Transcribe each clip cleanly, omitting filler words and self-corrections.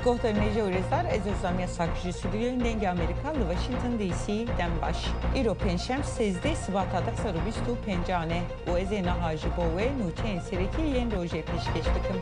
Gohtarnêja Urezar ez Özlamiya Sakji stüdyoyên dengê Amerîka li Washington DC dem baş. Îro pênşem 13 Sibata 2025 û ez ê niha ji bo wê nûçeyên serekî yên rojê pêşkêş dikim.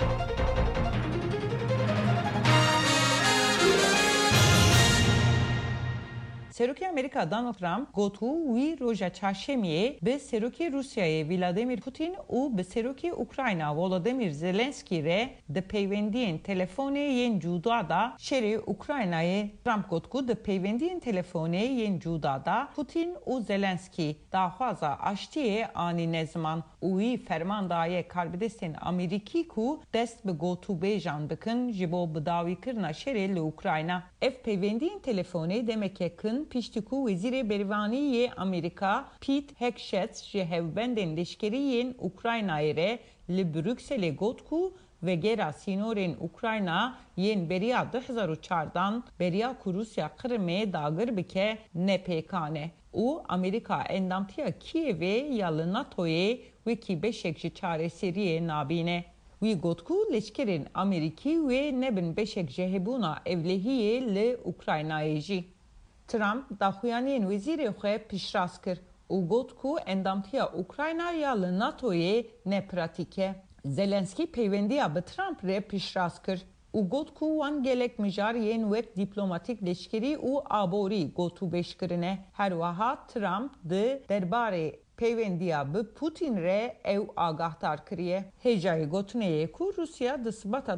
Serokê Amerîka Donald Trump gotu wî roja çarşemiyê bi serokê Rusyayê Vladimir Putin û bi serokê Ukrayna Volodymyr Zelenskî re di peywendiyên telefonê yên cuda da şerê Ukraynayê Trump got ku di peywendiyên telefonê yên cuda da Putin û Zelenskî daxwaza aştiyê anî ne ziman û wî ferman daye Karbidestên Amerîkî ku dest bi gotûbêjan bikin ji bo bidawîkirina şerê li Ukrayna. Ev peywendiyên telefonê demeke kin piştî ku Wezîrê Bervanî Amerîka Pete Hegseth ji hevbendên leşkerî yên Ukraynayê re li Brükselê got ku vegera sînorên Ukrayna yên beriya 2004 beriya ku Rusya Qrimê dagir bike nepêkane û Amerîka endamtiya Kievê ya li NATOyê wekî beşek ji çareseriyê nabîne. Wî got ku leşkerên Amerîkî wê nebin beşek ji hebûna evlehiyê li Ukraynayê jî. Trump daxuyaniyên wezîrê xwe piştrast kir û got ku endamtiya Ukrayna ya li NATOyê nepratîk e. Zelenskî peyvendiya bi Trump re piştrast kir û got ku wan gelek mijar yên wek dîplomatîk leşkerî û aborî gotûbêjkirine. Her wiha Trump di derbarê peyvendiya bi Putin re ew agahdar kiriye. Hêjayê gotineyê ku Rusya di Sibata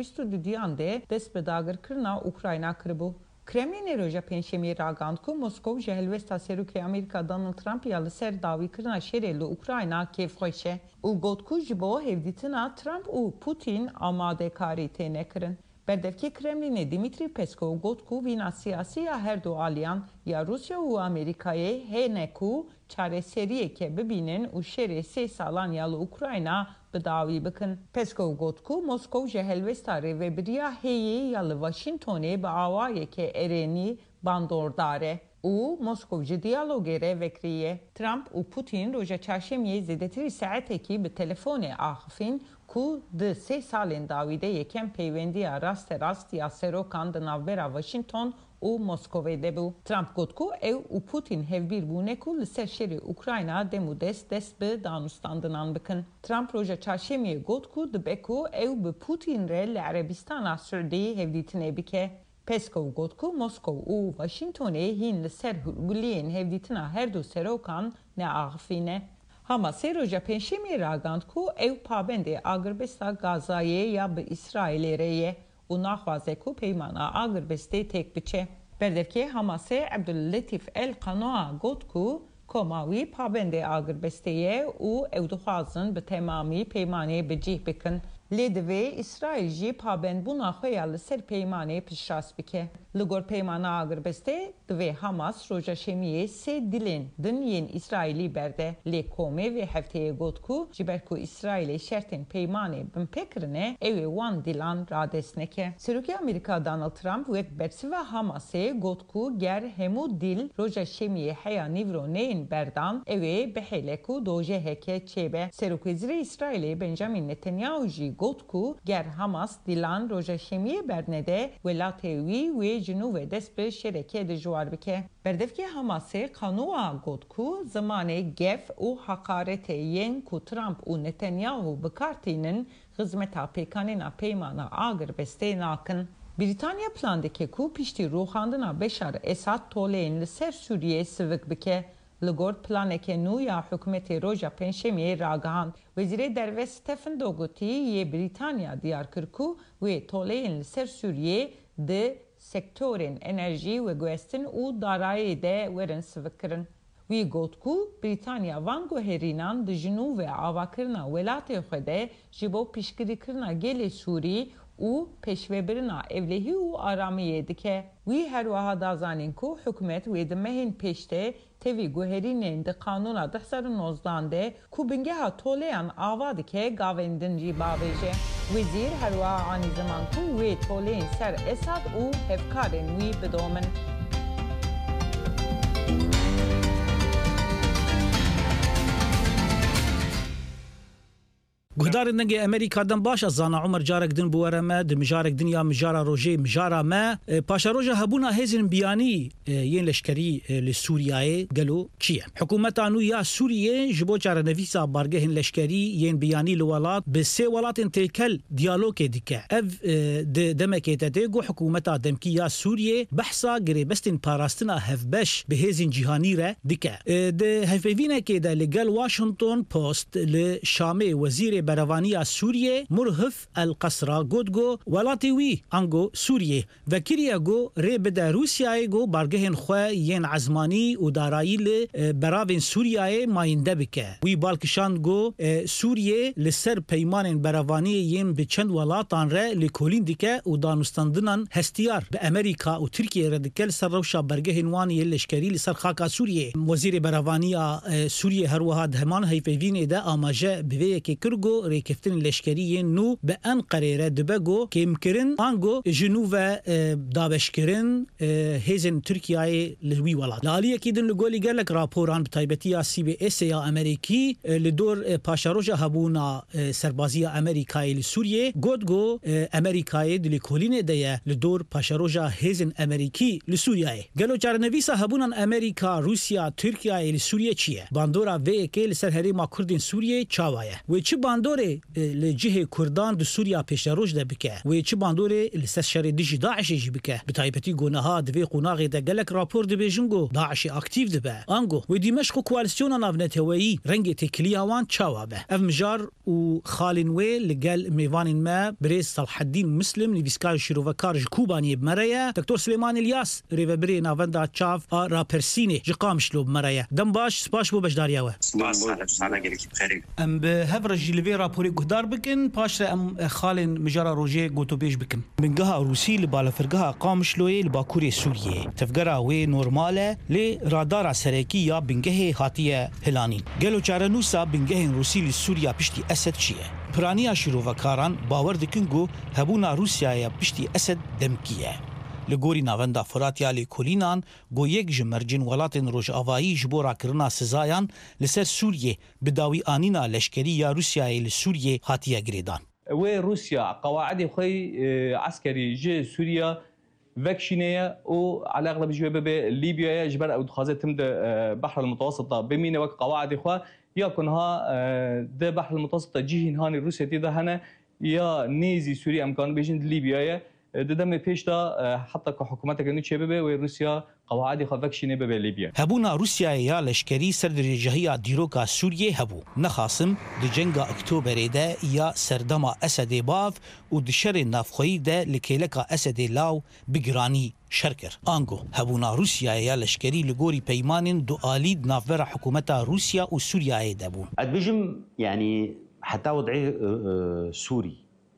2022 de dest bi dagirkirina Ukrayna kiribû. Kremlinê roja pênşemiyê ragand ku Moskov ji helwesta serokê Amerîka Donald Trump ya li ser dawîkirina şerê li Ukrayna kêfxweş e û got ku ji bo hevdîtina Trump û Putin amadekarî tê nekirin. Berdevkê Kremlinê Dmitry Peskov got ku vîna siyasî ya her du aliyan ya Rusya û Amerîkayê hêne ku çareseriyeke bibînin û şerê 3 salan ya li Ukrayna bi dawî bikin. Peskov got ku Moskov ji helwesta rêveberiya hêyê ya li Washingtonê bi awayeke erênî bandordar e û Moskov ji diyalogê re vekiriye. Trump û Putin roja çarşemiyê zêdetirî saetekî bi telefonê axivîn ku di 3 salên dawî de yekem peyvendiya rasterast ya serokan di navbera Washington û Moskovê de bû. Trump got ku ew û Putin hevbîr bûne ku li ser şerê Ukrayna dem û dest bi danûstandinan bikin. Trump roja çarşemiyê got ku dibe ku ew bi Putin re li Erebistana Suudî hevdîtinê bike. Peskov got ku Moskov û Washingtonê hîn li ser hûrguliyên hevdîtina her du serokan neaxivîne. Hamasê roja pênşemiyê ragand ku ew pabendê agirbesta Gazayê ya bi İsraîlê re ye û naxwaze ku peymana agirbestê têk biçe. Berdevkê Hamasê Abdulletîf El Qanoa got ku koma wî pabendê agirbestê ye û ew dixwazin bi temamî peymanê bicih bikin. Lê divê İsraîl jî pabendbûna xwe ya li ser peymanê piştrast bike. Li gor peymana agirbestê divê Hamas roja şemiyê 3 dilên din yên İsraîlî berde. Lê komê vê hefteyê got ku ji ber ku İsraîlê şertên peymanê bin pêkirine ew ê wan dilan radestneke. Serokê Amerîka Donald Trump wek bersiva Hamasê got ku ger hemû dil roja şemiyê heya nîvroneyên berdan ew ê bihêle ku doje heke çêbe. Serokwezîrê İsraîlê Benjamin Netanyahu jî got ku ger Hamas dilan roja şemiyê bernede welatê wî wê ji nû ve dest bi şerekê dijwar bike. Berdevkê Hamasê Qanoa got ku zimanê gef û haqaretê yên ku Trump û Netanyahu bikartînin xizmeta pêkanîna peymana agirbestê nakin. Britanya plan dike ku piştî rûxandina Beşar Esad toleyên li ser Sûriyê sivik bike. Li gor planeke nû ya hikûmetê roja pênşemiyê ragihand. Wezîrê Derve Stephen Dogotî yê Britanya diyar kir ku wê toleyên li ser Sûriyê di sektorên enerjî ve guhestin û darayî de werin sivikkirin. Wî got ku Britanya van guherînan di ji nû ve avakirina welatê xwe de ji bo piştgirîkirina gelê Sûrî û pêşvebirina evlehî û aramiyê dike. Wî her wiha dazanîn ku hikûmet wê di mehên pêşte tevî guherînên di qanûna 2019 de ku bingeha toleyan ava dike gavên din jî bavêje. Wezîr her wiha anî ziman ku wê toleyên ser Esad û hevkarên wî bidomin. گهدار دنگ امریکا دن باش از زانا عمر جارک دن بورما د مجارک دنیا مجارا روجه مجارا ما پاشا روجه هبونا هزن بیانی ین لشکری لسوریای گلو چیه حکومت انو یا سوریه جبو چار نویسا بارگه لشکری ین بیانی لولات به سه ولات تکل دیالوگ دیکه اف دمکیته گو حکومت دمکی یا سوریه بحثا گریبستن پاراستنا هفبش به هزن جهانی ره دیکه ده هفوینه که ده لگل واشنطن پوست لشامه وزیر بروانی سوریه مرهف القصرا گودگو ولاتی وی انگو سوریه و کریگو ری بده روسیای گو بارگهن خو ین عزمانی و دارایی ل براون سوریای ماینده بکه وی بالکشان گو سوریه لسر پیمان بروانی ین به چند ولاتان ره لکولین دیکه و دانستاندنان هستیار به امریکا و ترکیه ردکل سر روشا برگهن وانی لشکری لسر خاکا سوریه وزیر بروانی سوریه هر وها همان هیفوین ده آماجه به که کرگو ریکفتن لشکری نو به انقره ره دبگو که مکرن آنگو جنوب دابشکرن هزن ترکیه لوی ولاد لالیه کیدن لگولی گلک راپوران بتایبتی سی بی اس یا امریکی لدور پاشاروجا هبونا سربازی امریکای لسوریه گودگو امریکای دلیکولین ده لدور پاشاروجا هزن امریکی لسوریه گلو چارنویسا هبونان امریکا روسیا ترکیه لسوریه چیه باندورا و که لسر هریما کردین سوریه چاوایه و چه باندوره لجهه کردان د سوریا پیشروج ده بکه و چه باندوره لسر شر دیجی داعش جی بکه بتایبتی گونها دوی قوناغ ده گلک راپور ده بیجنگو داعش اکتیو ده به انگو و دمشق کوالسیون نافنتوی رنگ تکلیاوان چاوابه اف مجار و خالن وی لگل میوان ما بريز صلاح الدين مسلم نویسکار شروفکار کوبانی بمریا دکتور سلیمان الیاس ریوبری ناوندا چاف راپرسینه جقامشلو بمریا دم باش سپاش بو بشداریا و ام به هفرج لوی راپوری گهدار بکن پاش ام خالن مجارا روجه گوتو بیج بکن بنگها روسی لبالا فرگها قامشلوی لباکوری سوریه تفگرا وی نورماله لی رادارا سرکی یا بنگه هاتیه هلانین گلو چارنوسا بنگه روسی لسوریا پشتی اسد چیه پرانیا شروفکاران باور دکن گو هبونا روسیای پشتی اسد دمکیه لگوری ناوندا فراتیا لیکولینان گو یک جمرجن ولاتن روش آوایی جبورا کرنا سزایان لسر سوریه بداوی آنینا لشکری یا روسیای لسوریه هاتیه گریدان و روسيا قواعد خوي عسكري جي سوريا فاكشينيا وعلى اغلب جواب ليبيا جبر او دخازه تم بحر المتوسط بمين وقت قواعد خو يكونها ده بحر المتوسط جي هاني روسيا دي ده هنا يا نيزي سوريا امكان بيجن ليبيا دم پیش دا حتی که حکومت کنی چه ببه و روسیا قواعد خفکشینه به لیبیا هبونا روسیا یا لشکری سردرجهیا دیروکا سوریه هبو نخاسم د جنگ اکتبر ده یا سردما اسد باف و د شر نافخوی ده لکیلکا اسد لاو بگرانی شرکر آنگو هبونا روسیا یا لشکری لگوری پیمانن دو آلید نافبر حکومت روسیا و سوریه دبون ادبجم يعني حتى وضعي سوري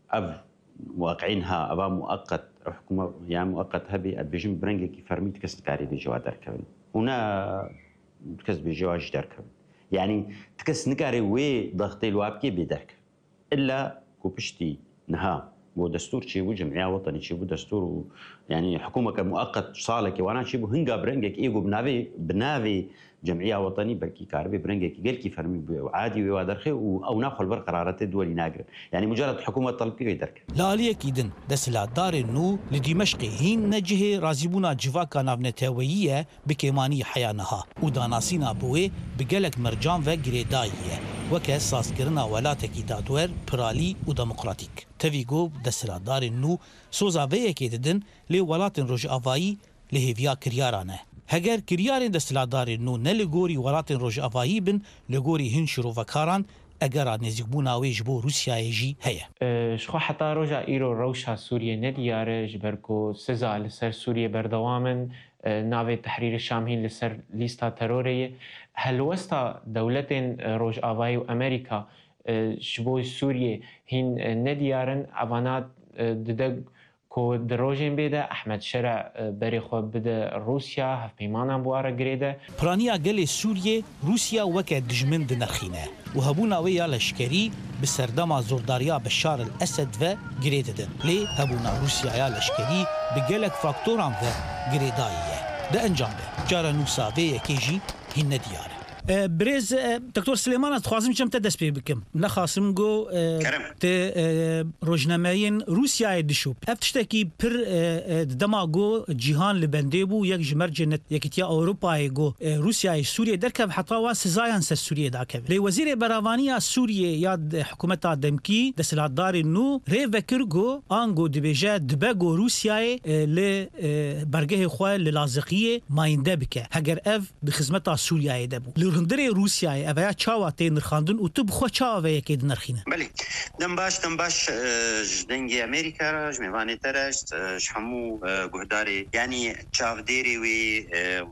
واقعينها أبا مؤقت حكومة يعني مؤقت هبي بيجم برنجي كي فرميت كس كاري بيجوا دركبن هنا تكس بيجوا دركبن يعني تكس نكاري وي ضغطي الوابكي بيدرك إلا كوبشتي نها بو دستور شي بو جمعية وطني شي بو دستور يعني حكومة كمؤقت صالك وانا شي بو هنگا برنجك ايجو بنافي جمعية وطني بركي كاربي برنجك قال كي فرمي عادي وادرخي او ناخذ القرارات الدولي ناقر يعني مجرد حكومة طلبي ويدرك لا عليك اذن دسلا دار نو لدمشق هين نجه رازبونا جواكا نافنتاويه بكيماني حيانها وداناسينا بوي بقلك مرجان وغريدايه وكاساس كرنا ولاتكي دادور برالي وديمقراطيك تفيغو دسلا دار نو سوزاويه كيدن لي ولاتن روج افاي لهيفيا كريارانه هگر کریارین دستلادار نو نلگوری ولاتن روج آوایی بن لگوری هن شروفکاران اگر نزدیک بوناویج بو روسیای جی هیا شخو حتی روجا ایرو روشا سوریه ندیاره جبرکو سزا لسر سوریه بردوامن ناوی تحریر شامهین لسر لیستا تروریه هلوستا دولتین روج آوایی و امریکا شبوی سوریه هین ندیارن اوانات ددگ کو دروژن بده احمد شرع بری خو بده روسیا هف پیمانم بواره گریده پرانیا گل سوریه روسیا وک دجمن دنخینه و هبونا ویا لشکری بسردما زورداریا بشار الاسد و گریددن لی هبونا روسیا یا لشکری بگلک فاکتوران و گریداییه ده انجام ده جارا نوساوی کیجی هین دیاره بريز دكتور سليمان تخوازم كم تدس بكم نخاسم جو ت روجنامين روسيا دشوب افتشتكي بر دماغو جيهان لبنديبو يك جمرجنت يكتيا اوروبا يجو روسيا سوريا دركب حطوا سزايان سوريا داكب لي وزير برافانيا سوريا ياد حكومتها دمكي دسلاتدار انه ريفكرغو انغو دبيجا دبغو روسيا ل برگه خو للازقيه ما يندبك هجر اف بخدمتها سوريا دبو لرندري روسيا افيا تشاواتي نرخاندن وتب خو تشاوا يكيد نرخينا بله دمباش دنگي امريكا جميفاني ترشت شحمو قهداري يعني تشافديري وي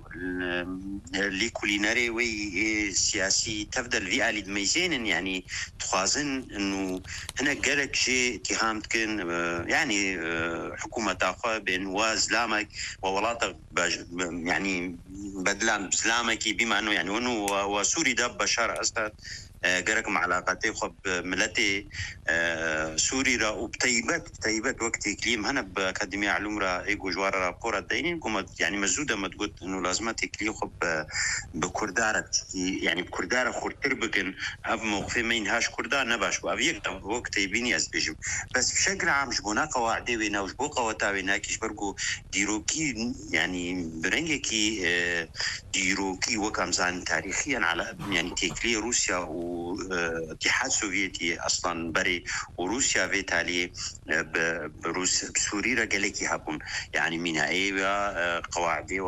ليكوليناري وي سياسي تفضل في آلي دميزين يعني تخازن انه هنا قالك شيء اتهام كن يعني حكومة تاخذ بين وازلامك وولاطك يعني بدلان بسلامك بما انه يعني انه وسوري دب بشار اسد قرق مع علاقاتي خب ملتي سوري را وبطيبات وقت إقليم هنا بأكاديمية علوم را إيجو جوار رابورة دينين كم يعني مزودة ما تقول إنه لازم تكلي خب بكردارة يعني بكردارة خورتر بكن أب موقف مين هاش كردار نباش وأبيك وقت يبيني أزبيجم بس بشكل عام جبنا قواعد وينا وجبو قوتا وينا كيش برجو ديروكي يعني برنجكي ديروكي وكمزان تاريخيا على يعني تكلي روسيا والاتحاد السوفيتي اصلا بري وروسيا فيتالي بروسيا بسوريا قالك يهبون يعني مينائية قواعدي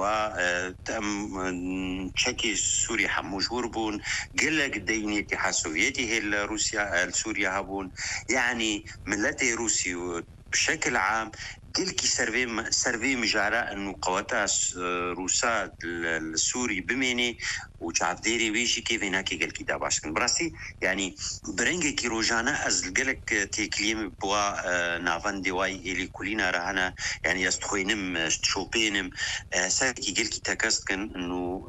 وتم تشكي سوريا حموجور بون قالك ديني الاتحاد السوفيتي هي روسيا سوريا هبون يعني ملتي روسي بشكل عام تلك سرفي مجارة انه قواتها روسات السوري بميني وشعب ديري ويشي كيف هناك قال كتاب عشان براسي يعني برنجي كي روجانا از قالك تكليم بوا نافان ديواي اللي كلنا رانا يعني يستخوينم شوبينم ساكي قال كي تكست كان انه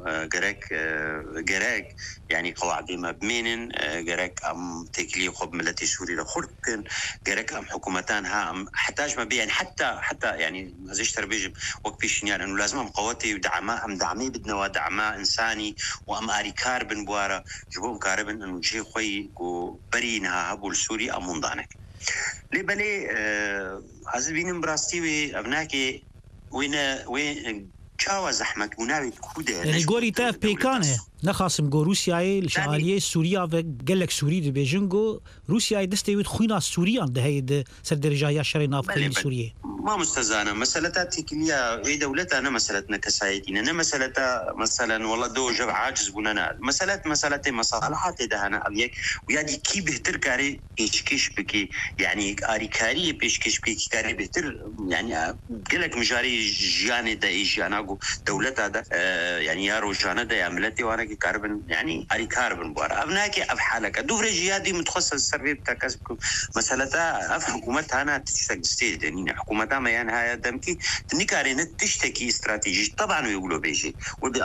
جراك يعني قواعد ما بمينن جراك ام تكليم خب ملتي سوري لخركن جراك ام حكومتان ها حتاج ما بي يعني حتى يعني ازيش تربيج وقت بيشنيان انه لازم ام قواتي ودعماء ام دعمي بدنا دعماء انساني وام اري كاربن بوارا جبوم كاربن انه شيء خوي وبرينها هبول سوري ام منضانك لي بالي عزبين براستي ابناكي وين چاوا زحمت وناوي كوده يعني قولي تاف بيكانه نخاسم جو روسيا الشعاليه سوريا وقالك سوري دي بيجنجو روسيا دستي خوينا سوريا ده هي سر درجه شري نافقين سوريا ما مستزانه مسالتها كليا اي دولتها انا مسالتنا كسايدين انا مسالتها مثلا والله دو جب عاجز بنانا مسالتي مصالحات ده انا ابيك ويادي كي بهتر كاري بيشكش بكي يعني اريكاري بيشكش بكي كاري بهتر يعني قالك مجاري جاني ده ايجاناغو دولتها ده يعني يا روجانا ده عملتي وانا كاربن يعني اري كاربن بوار ابناكي اب حالك دوفرجيا دي متخصص السربي بتاعكسكم مسالتها اف حكومتها انا تستجدي يعني حكومتها ما يعني هاي دمكي تنكارين تشتكي استراتيجي طبعا ويقولوا بيجي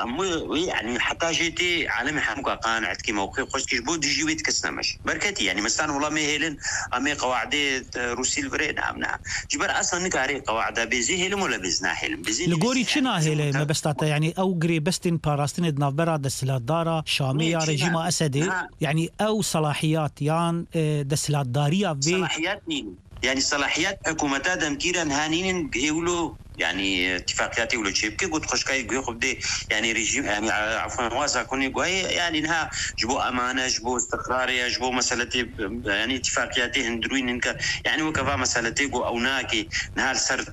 يعني حتى جيتي عالمي حمقا قانعت كي موقع خوش كيش بود جي ويتكسنا ماشي بركتي يعني مثلا والله ما هيلن امي قواعد روسي الفري نعم جبر اصلا نكاري قواعد بيزي هيلم ولا بيزنا هيلم بيزي لغوري تشنا هيلم ما بستاتا يعني او غري بستين باراستين دنافرا دسلا دارا شامية رجيم أسدي يعني أو صلاحيات يان دسلات دارية في صلاحيات مين يعني صلاحيات حكومتها دمكيرا هانين يقولوا يعني اتفاقيات ولا شيء كي قلت خش كاي ياخذ دي يعني ريجيم يعني عفوا واسع كوني قوي يعني انها جبو امانه جبو استقرار جبو مسالتي يعني اتفاقيات هندروين انك يعني وكفا مسالتي جو او ناكي نهار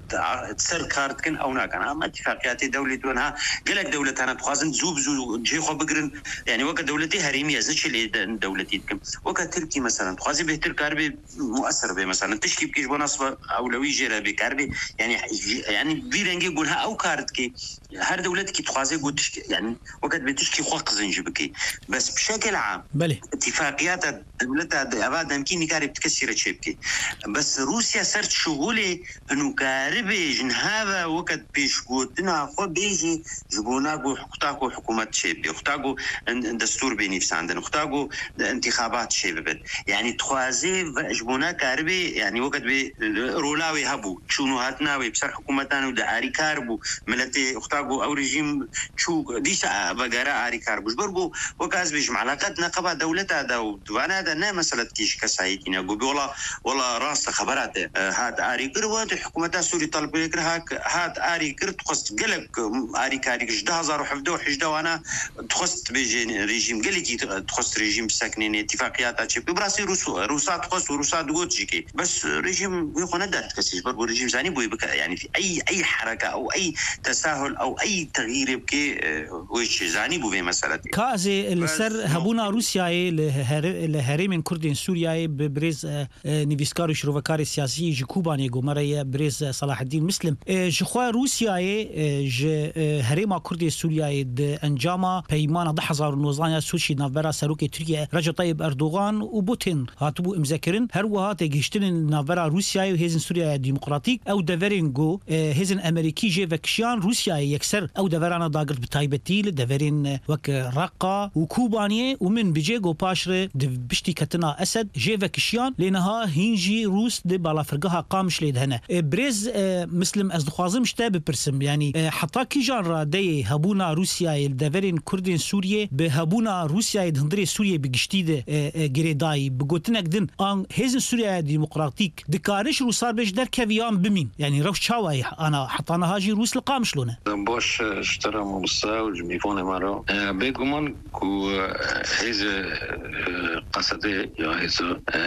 سر كارت كن او ناك انا اتفاقيات دولي دونها قالك دولتنا تخازن زوب جي خو بقرن يعني وقت دولتي هريميه زش اللي دولتي وقت تركي مثلا تخازي به تركاربي مؤثر به مثلا تشكي كيش بنصب اولويه جرا بكاربي يعني بيرنجي يقولها او كاردكي هر دولتك تخازي قلت يعني وقت بتشكي خوق زنجبكي بس بشكل عام بلي اتفاقيات دولتها اباد يمكن كارب تكسر تشبكي بس روسيا صارت شغله انه كاربي جنهابا وقت بيش قلتنا خو بيجي جبوناكو اختاكو حكومه شيبي اختاكو دستور بنفس عندنا اختاكو انتخابات شيبي يعني تخازي جبونا كاربي يعني وقت بي رولاوي هبو شنو هاتناوي بصر حكومتنا ودعاري كاربو ملتي اختاكو بو او رژیم شو ديسا بقرا اري كاربوش برغو وكاز بيجمع علاقات نقبه دولتها دا وانا دا نه مساله كيش كسايتنا جو ولا راس خبرات هاد اري كروات حكومه سوري طلب لك هاد اري كرت قصد قلك اري كاري 2011 وانا تخص بيجي ريجيم قالك تخص ريجيم ساكنين اتفاقيات تشي براسي روسا تخص وروسا دوتجيكي بس ريجيم يقول ندات كسيش برضو ريجيم ثاني بو يعني في اي حركه او اي تساهل او اي تغيير يبكي وش زاني بو في مساله كازي السر هبونا روسيا لهرم كردين سوريا ببرز نيفيسكار شروفكار سياسي جكوباني غومريا برز صلاح الدين مسلم جخوا روسيا ج هرم كردي سوريا انجاما بيمان 2019 سوشي نافبرا سروكي تركيا رجب طيب اردوغان وبوتين هاتبو مذكرين هروها تجشتن نافبرا روسيا وهزن سوريا ديمقراطيك او دفرين جو هزن امريكي جي فكشيان روسيا يكسر او دفرانا داغر بتايبتيل دفرين وك رقه وكوبانيه ومن بيجيغو باشر بشتي كتنا اسد جي فكشيان لانها هينجي روس دي بالا فرقها قامش ليدهنا بريز مسلم ازدخوازم شتا ببرسم يعني حتى كي جان دي هبونا روسيا دفرين كردين سوريا بهبونا روسيا دهندري سوريا بجشتيده جريداي بقوتنك دن ان هزن سوريا ديمقراطيك دكارش روسار بيش در كفيان بمين يعني روش شاوي انا حطانا هاجي روس القامش لونه باش اشترى مصا وجميفون مارو بيغمان كو هيز قصده يا هيز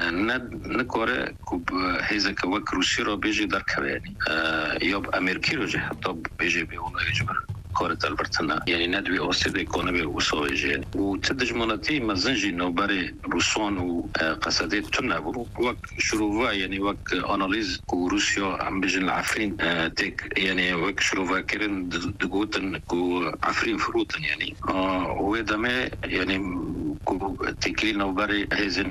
نكوره كو هيز كوك روسي رو بيجي در كواني يوب امريكي رو جه حتى بيجي بيونا يجبر كورة البرتنا يعني ندوي أوسيد إيكونومي وصويجين وتدج مناطي مزنجي نوباري روسون وقصدات تنابو وك شروفا يعني وك أناليز كروسيا عم بيجن العفرين تك يعني وك شروفا كرن دقوتن كو عفرين فروتن يعني وهذا ما يعني كو تكلي نوباري هزن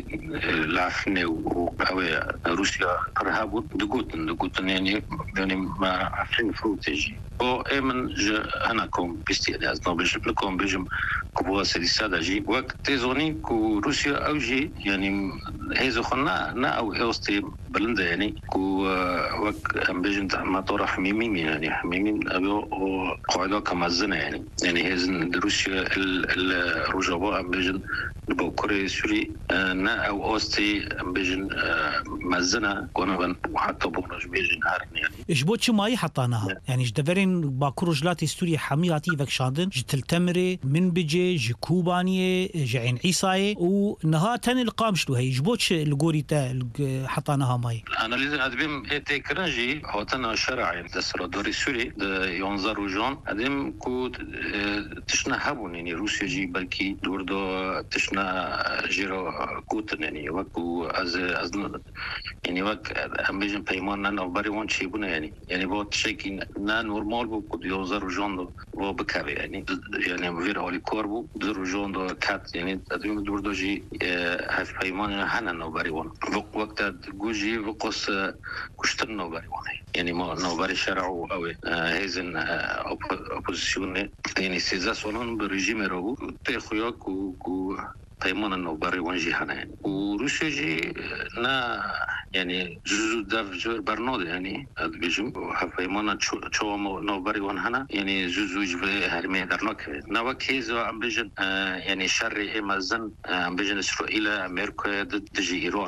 العفرين وقوي روسيا رهابو دقوتن يعني ما عفرين فروتجي او امن انا كوم بيستياز نوبش لكم بيجم كبوا سيسادا جي وقت تزوني كو روسيا او جي يعني هيزو خنا نا او اوستي بلند يعني كو وقت ام بيجن ما طرح ميمين يعني ميمين ابو قاعده كمزنه يعني هيزن روسيا الرجباء ام بيجن بوكوري سوري نا او اوستي ام بيجن مزنه كونبن وحتى بونج بيجن هارن يعني اجبوتش ماي حطاناها يعني جدفرين باكو رجلاتي سوريا حمياتي فكشاندن جتل تمري من بيجي جكوبانيه جعين عيساي ونها تاني القامشلو هي جبوتش الغوري تا حطاناها ماي انا لازم ادبم تكرنجي هوتنا شرعي دسر دوري سوري ينظر وجون ادم كو تشنا هبون يعني روسيا جي بلكي دوردو تشنا جيرو كوتن يعني وكو از يعني وك امبيجن بيمان انا بري وان شيبنا يعني بوت شيكين نا نورمال بو كو ينظر وجون بو بكابي يعني فير اولي كوربو دور وجون دو كات يعني ادم دوردو جي هاف بيمان هنا نو بري وان وقت جوجي وقص كشتن نو بري وان يعني ما نو بري شرعو قوي هيزن اوبوزيسيون يعني سيزاسيون بريجيم رو تخيا كو بيمان انه بري وانجي هنا وروسيا جي نا يعني جزء داف جور برنود يعني بيجم بيمان شو نو بري وان هنا يعني جزء جبه هرمي درناك نوك هيزو عم بيجن يعني شري مازن عم بيجن اسرائيل امريكا ضد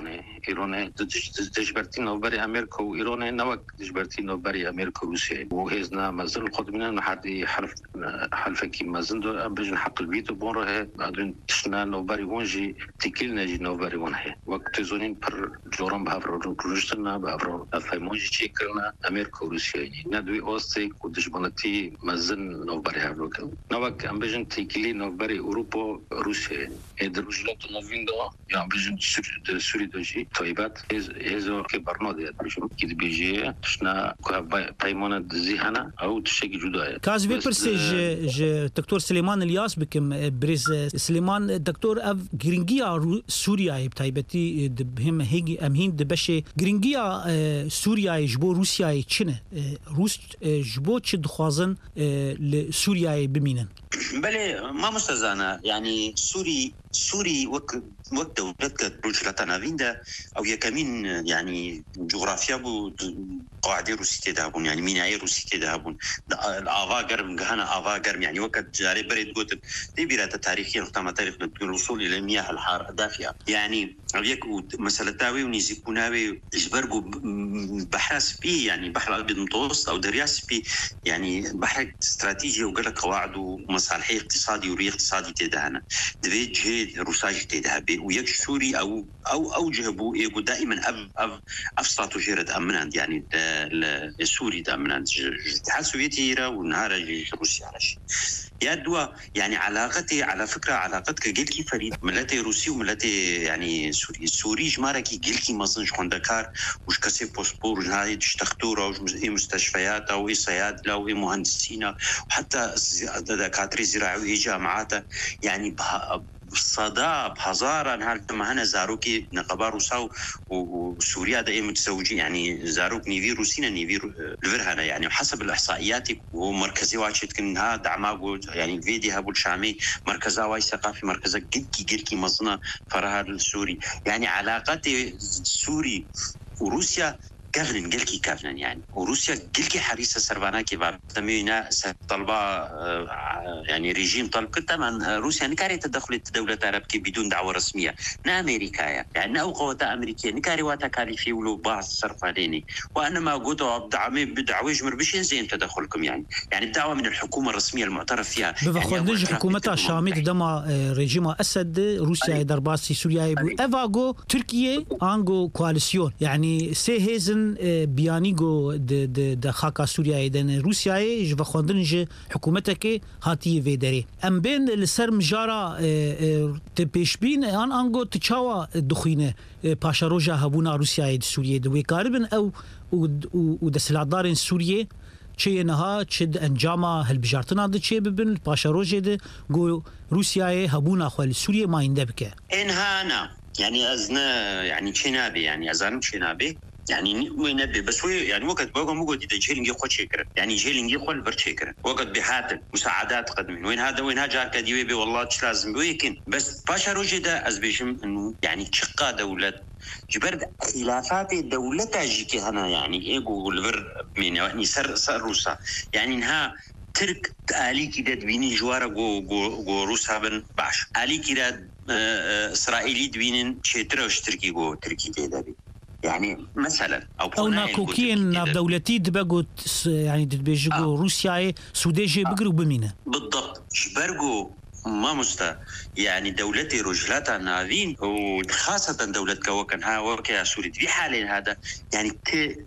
ايران دجبرتين نو بري امريكا وايران نوك دجبرتين نو بري امريكا وروسيا وهيزنا مازن القدمنا انه حد حلف كي مازن دو عم بيجن حق البيت بونره بعدين تشنا نو بري وانجي تكلنا جي نو بري وان هي وقت زونين بر جورم بافر روجتنا بافر فايمونجي تشيكرنا امريكا وروسيا ندوي اوستي ودجبنتي مازن نو بري هافلوك نوك عم بيجن تكلي نو بري اوروبا روسيا ادرجلات نوفيندو عم بيجن سوري دوجي طيبات هزو كبرنود بيجم كي بيجي تشنا بايمون دزيهنا او تشكي جدايه كاز بيرسج دكتور سليمان الياس بكم بريز سليمان دكتور اف جرينجيا سوريا بتايبتي بهم هيجي امهين دبشه جرينجيا سوريا جبو روسيا تشنه روس جبو تش دخوازن لسوريا بمينن بله ما مستزانه يعني سوري وقت دولتك رجلتنا فيندا او يكمين يعني جغرافيا بو قواعد روسية دهبون يعني ميناي روسية دهبون الافاقر من هنا افاقر يعني وقت جاري بريد قلت دي بيرات التاريخيه نقطه تاريخ الوصول الى المياه الحاره الدافئه يعني هيك مساله تاوي ونيزيكوناوي جبرجو بحث فيه يعني بحر الابيض المتوسط او درياس فيه يعني بحر استراتيجي وقال قواعد ومصالح اقتصادي وري اقتصادي تدهنا دبي جهد روساج تدهبي ويك سوري او جهبو يقول دائما اف استراتيجيه امن يعني السوري امن الاتحاد السوفيتي ونهار روسيا على شيء يدوا يعني علاقتي على فكره علاقتك جلكي فريد ملتي روسي وملتي يعني سوري جماركي جلكي مازنش خوندكار وش كسي بوسبور هاي تشتختوره وش مستشفيات او صيادله او مهندسين وحتى دكاتره زراعيه جامعات يعني صدى بهزارة هالتما هنا زاروكي نقبار روسا وسوريا دائما متزوجين يعني زاروك نيفي روسينا نيفي الفرهنا يعني وحسب الإحصائيات ومركزي واشت كنها دعما يعني فيدي هابو الشامي مركزا واي ثقافي مركزا جلكي مصنع فرها السوري يعني علاقات سوري وروسيا كافلن جلكي كافلن يعني وروسيا جلكي حريصة سرباناكي بعد تمينا طلبة يعني ريجيم طلب طبعا روسيا نكاري تدخلت دولة عربية بدون دعوة رسمية نا أمريكا يعني أو قوات أمريكية نكاري واتكاليفي ولو بعض صرف عليني وأنا ما قلت بدعمي بدعوة جمر بشين زين تدخلكم يعني الدعوة من الحكومة الرسمية المعترف فيها بفخدج حكومتها الشامي دما ريجيم أسد روسيا درباسي سوريا إفاغو تركيا أنغو كواليسيون يعني سيهزن بيانيغو د خاكا سوريا دن روسيا جوا خوندنج حكومتك هاتي فيدري ام بين السر مجارا تبيشبين انغو تشاوا دخينه باشا روجا هبونا روسيا سوريا دوي قاربن او ودسلادارن سوريا چينها چد انجاما هالبجارتنا د چي ببن باشا روجا د جو روسيا هبونا خل سوريا ما يندبك انهانا يعني ازنا يعني شنابي يعني ازان شنابي يعني وينبي بس يعني وقت بقى موجود إذا جيلينجي خد شكر يعني جيلينجي خل برشكر وقت بحاتم مساعدات قدمين وين هاجر كديوبي والله تش لازم ويكن بس باشا روجدا أزبيشم إنه يعني تشقى دولة جبرد خلافات الدولة تاجيكي هنا يعني إيجو الفر من يعني سر روسا يعني إنها ترك آلي كده تبيني جوارا جو روسا بن باش آلي كده إسرائيلي تبينين شترا وشتركي جو تركي تدابي يعني مثلا او ناكوكين ناف دولتي دبقوا يعني دبيجو روسيا سوديجي بقروا بمينه بالضبط جبرجو ما مستا يعني دولتي رجلاتها نافين وخاصة دولة كوكن ها وكا سوري في حالين هذا يعني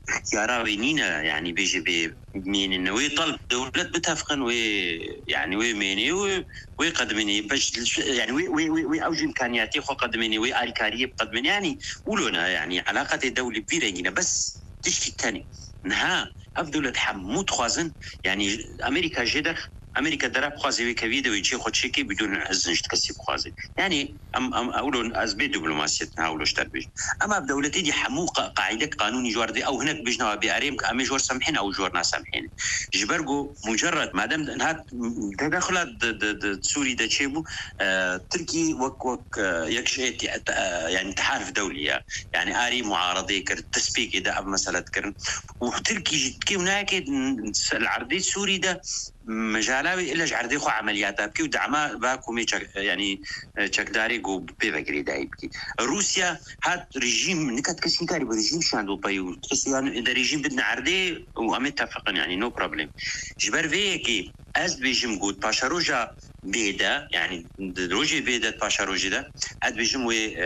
اختياراتنا يعني بيجي بمين انه ويطلب دولة بتفقن ويعني ويميني ويقدمني باش يعني وي اوج امكانياتي خو قدمني وي الكاريه بقدمني يعني ولونا يعني علاقه الدوله بيرينا بس تشكي الثاني نها افضل حمود خوازن يعني امريكا جدخ امريكا دراب خوازي كفيديو يجي خد شيكي بدون عزنج تكسب خوازي يعني اقولون ازبي دبلوماسيتنا اولوش تربيج اما بدولتي دي حمو قاعده قانوني جوردي او هناك بجنا باريم امي جور سامحين او جورنا سامحين جبرجو مجرد ما دام انها تدخلت سوري دا تشيبو تركي وك يكشيت يعني تحالف دوليه يعني اري معارضه كر تسبيك اذا مساله كرن وتركي كي هناك العرضي السوري ده مجالاوي إلا جعردي خو عملياتها بكي ودعما باكو يعني تشكداري جو بيفكري دايبكي روسيا هاد ريجيم نكات كسين كاري بريجيم شاندو بايو يعني إذا ريجيم بدنا عردي ومتفقين يعني نو بروبليم جبر فيكي از بيجم جود باشا روجا بيدا يعني روجي بيدا باشا روجي ده از بيجم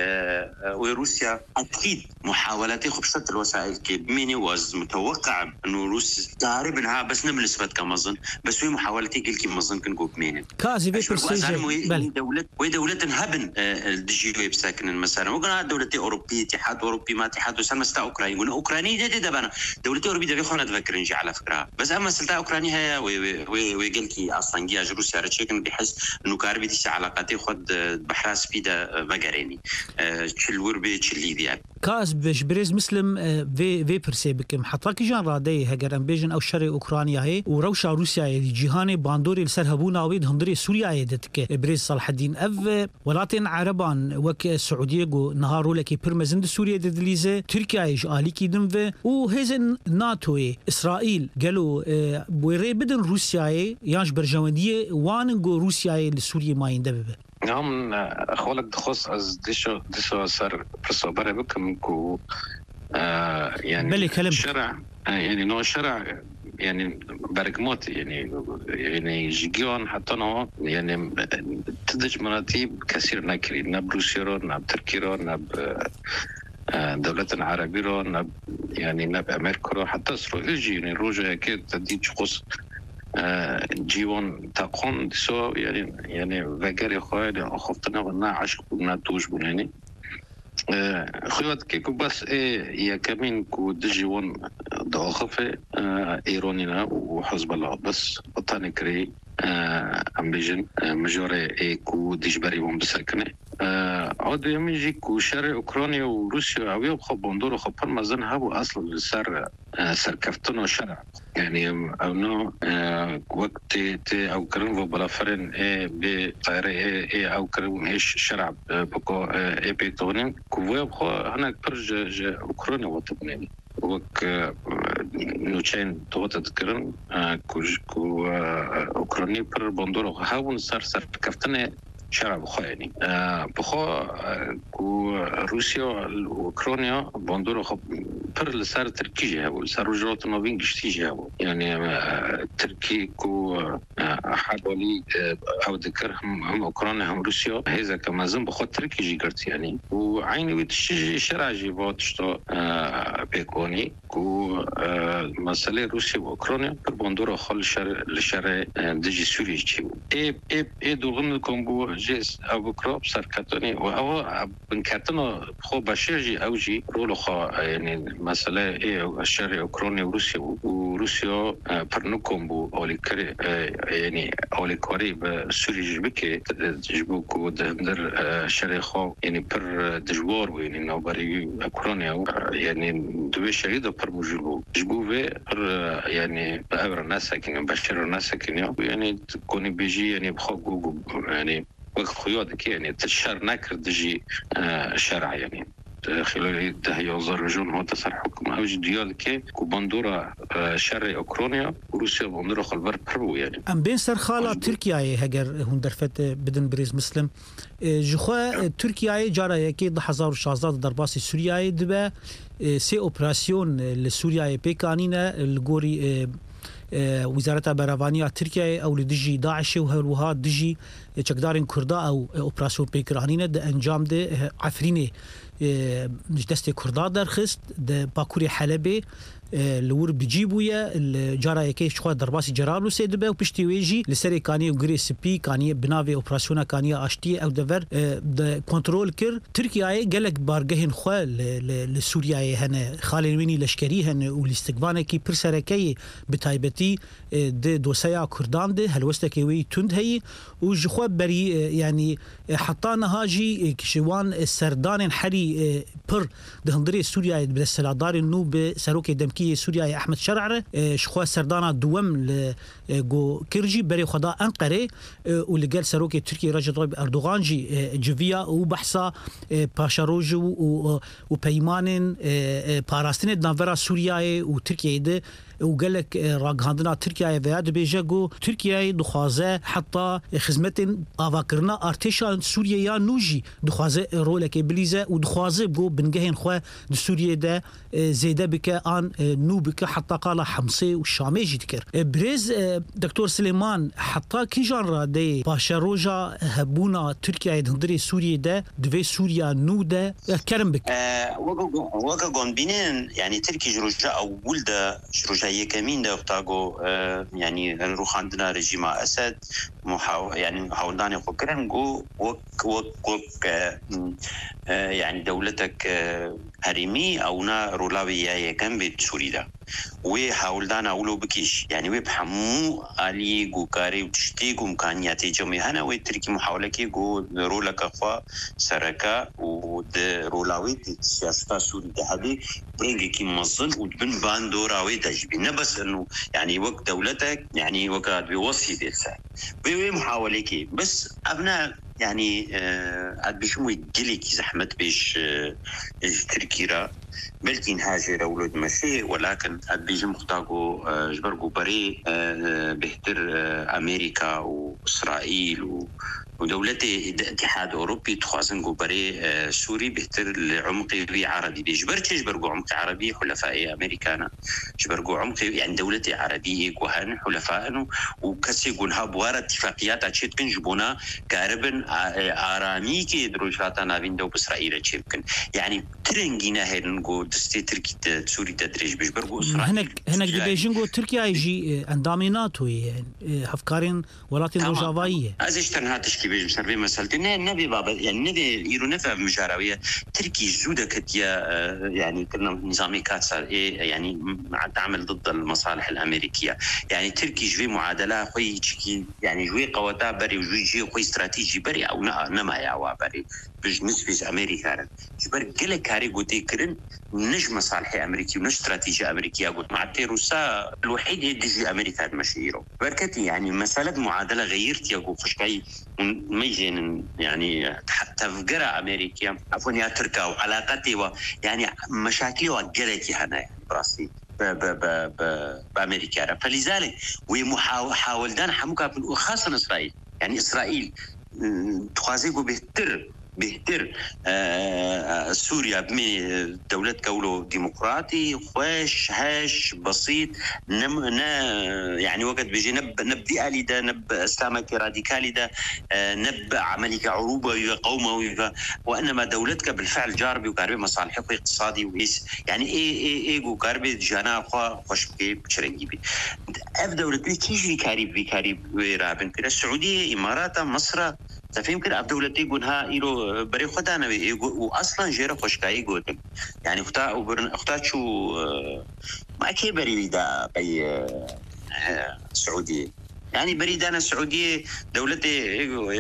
وروسيا أكيد محاولات خبصت الوسائل كي ميني واز متوقع إنه روسيا تعرف إنها بس نملسفت كمظن بس محاولتي كي مظن كنقول مين كازي بيرسيجي دولة هبن الدجيوي بساكن مثلا وقنا دولتي أوروبية اتحاد أوروبي ما اتحاد وسلم ستا أوكرانيا يقولون أوكرانيا ده بنا دولتي أوروبية ده بيخونا تفكر نجي على فكرة بس أما سلتا أوكرانيا هي ويقلكي أصلا جياج روسيا رتشيكن بحج بحس انه كاربيتي علاقاتي خد بحراس بيدا مقاريني تشلور بي تشلي ديال كاس بريز مسلم في برسي بكم حطاكي جان رادي هجر امبيجن او شرق اوكرانيا هي وروشا روسيا هي جيهاني باندوري السرهبونا ويد هندري سوريا هي دتك بريز صلاح الدين اف ولاتين عربان وك السعوديه جو نهارو لكي بيرمزند سوريا دليزه تركيا ايش اليكي دنف وهزن ناتو اسرائيل قالوا بوري بدن روسيا يانش برجونديه وانغو روسيا لسوريا ما يندب نعم خولك دخص از ديشو سر برسوبر بكم كو يعني شرع يعني نوع شرع يعني برقمات يعني جيجون حتى نوع يعني تدج مراتب كثير نكري نب روسيا نب تركيا نب دولة عربية يعني نب أمريكا حتى إسرائيل يعني روجا أكيد تديج خص جيوان تقون دسو يعني وقري خوالي أخفتنا ونا عشق ونا توش بنيني خوات كيكو بس يا كمين كو دجيوان ضاخفة إيرانينا وحزب الله بس بطاني كري أمبيجن مجوري كو دجبري وم بسكنه عاد يميجي كو شرق اوكرانيا وروسيا اويا خبندور خبر مازن هابو اصلا سر كفتنو شرع يعني او نو وقت تي او كرن وبلافرن بطيري او كرن ايش شرع بكو بيتونين كو خو انا برج اوكرانيا وتبني وك نوچين توت تذكرن كو اوكرانيا بر بندور هاون سر كفتنه شرع بخو يعني بخو كو روسيا واوكرانيا بندور خب بر لسر تركيا ولسر رجلات نوين قشتيجا يعني تركي كو حوالي او ذكر هم اوكرانيا هم روسيا هذا كما زين بخو تركي جيقرت يعني وعيني ويتشي شرع جيبات شتو بيكوني كو مسألة روسيا واوكرانيا بر بندور خال الشرع دجي سوريا جيبو اي دوغن كونغو جيس ابو كروب سركتوني او بنكتنا خو بشيجي اوجي رولو خو يعني مسألة الشرع اوكرانيا وروسيا برنوكم بو اولي كري يعني اولي كوري بسوريا جبكي جبو كو دهندر الشرع خو يعني بر دجوار يعني نوبري اوكرانيا يعني دوي شهيده بر مجلو جبو في يعني بأمر الناس كن بشر الناس كن يعني كوني بيجي يعني بخو يعني وقت خيوطك يعني تشار نكر دجي شرع يعني خلال تهيئ زرجون هو تسر حكم اوج ديالك كوبندورا شرق اوكرانيا وروسيا بندورا خلبر برو يعني ام بين سر خاله تركيا هجر هون درفت بدن بريز مسلم جخوا تركيا جارا يكي 2016 ضربات سوريا دبا سي اوبراسيون لسوريا بيكانينا الغوري وزارة برافانيا تركيا او لدجي داعش وهلوها دجي چقدارن كردا او اوبراسيون بيكرانينا د انجام ده عفرينه مش دستي كردا درخست د باكوري حلبي لور بجيبويا الجارا يكي شخوا درباسي جرالو سيدبه وبشتي ويجي لسري كاني وغري سبي كاني بنافي اوبراسيونا كاني اشتي او دفر د كنترول كر تركيا قالك بارجهن خوا لسوريا هنا خالويني لشكري هن والاستقبال كي برسركي بتايبتي د دوسيا كردان ده هلوستكي وي تند هي وجخوا بري يعني حطانا هاجي كشوان السردان حري بر دهندري سوريا بالسلادار النوب سروكي دمكي سوريا احمد شرعره شخوا سردانا دوم جو كرجي بري خدا انقره واللي قال سروكي تركي رجب طيب اردوغان جي جفيا وبحثا باشاروج وبيمان باراستين نافرا سوريا وتركيا ده وقال لك راغاندنا تركيا فياد بيجاغو تركيا دخوازه حتى خدمه افاكرنا ارتشا سوريا يا نوجي دخوازه رولك بليزه ودخوازه بو بنجهن خو سوريا ده زيده بك ان نوبك حتى قال حمصي والشامي جذكر بريز دكتور سليمان حتى كي جان دي باشاروجا هبونا تركيا دندري سوريا ده دفي سوريا نوده كرم بك وقاقون بينين يعني تركي جروجا او ولده جروجا يكمين ده بتاعو يعني نروح عندنا رجيم اسد يعني حاولنا نفكرن جو وك يعني دولتك هرمي او نا رولاوي كان بيت سوريدا وحاولدان اولو بكيش يعني وبحمو علي غوكاري وتشتي امكانيات جميعنا وتركي محاوله كي جو رولك اخوا سركا ود رولاوي سياسه سوريا هذه برنجي كي مصل وبن باندوراوي تجبي بس انه يعني وقت دولتك يعني وقت بيوصي دلسا محاوله كي بس ابناء يعني عاد بيشمو يجلك زحمة بيش تركيرا بلكن هاجر ولد مشي ولكن عاد بيجي مختاقو جبرقو بري بهتر أمريكا وإسرائيل ودولتي اتحاد أوروبي تخوازن بري سوري بهتر العمقي عربي بيجبرتش جبرقو عمقي عربي حلفاء أمريكانا جبرقو عمقي يعني دولتي عربية وهن حلفاء وكسي قنها بوار اتفاقيات أتشيت كنجبونا كاربن آرامي كي دروجاتا نابين دو بإسرائيل تشيبكن يعني ترنجينا هنقو دستي تركي سوري تدريج بيجبرقو إسرائيل هناك بيجنقو تركيا يجي عندامي ناتوي هفكارين ولاتين روجافاية أزيش تنها تشكي بيجم سربي مسألتي نبي بابا يعني نبي يرو نفع مجاراوية تركي جودة كتيا يعني كنا نظامي كاتسا يعني تعمل ضد المصالح الأمريكية يعني تركي جوي معادلة خوي يعني جوي قوتا بري وجوي جي خوي استراتيجي بري أو نما يعوا بري بالنسبة أمريكا جبر قلة كاري قوتي كرن نج مصالح أمريكي ونج استراتيجية أمريكية قلت مع التيروسا الوحيد يدي أمريكا المشيرو بركتي يعني مسألة معادلة غيرت يقول خشكاي ميجين يعني حتى فقرة أمريكية عفوا يا تركا وعلاقاتي يعني مشاكلي وقلتي هنا يعني براسي بأمريكا فلذلك ومحاول دان حموكا وخاصة إسرائيل يعني إسرائيل تخازيقو بهتر سوريا بمي دولة كولو ديمقراطي خوش هاش بسيط يعني وقت بيجي نبدي آلي ده نب إسلامك راديكالي ده نب عمليك عروبة قومة وإنما دولتك بالفعل جاربي وقاربي مصالحك اقتصادي وهيس يعني إيه قاربي جانا خوش بكي بشرنجي بي أف دولتي كيجي كاريب ويرابن كده السعودية إمارات مصر تفهم كده أف دولتي يقولها إيرو بري خدانا واصلا جيره خوشكاي قلت يعني اختار شو ما كي بريده بي سعوديه يعني بريدانا السعوديه دولتي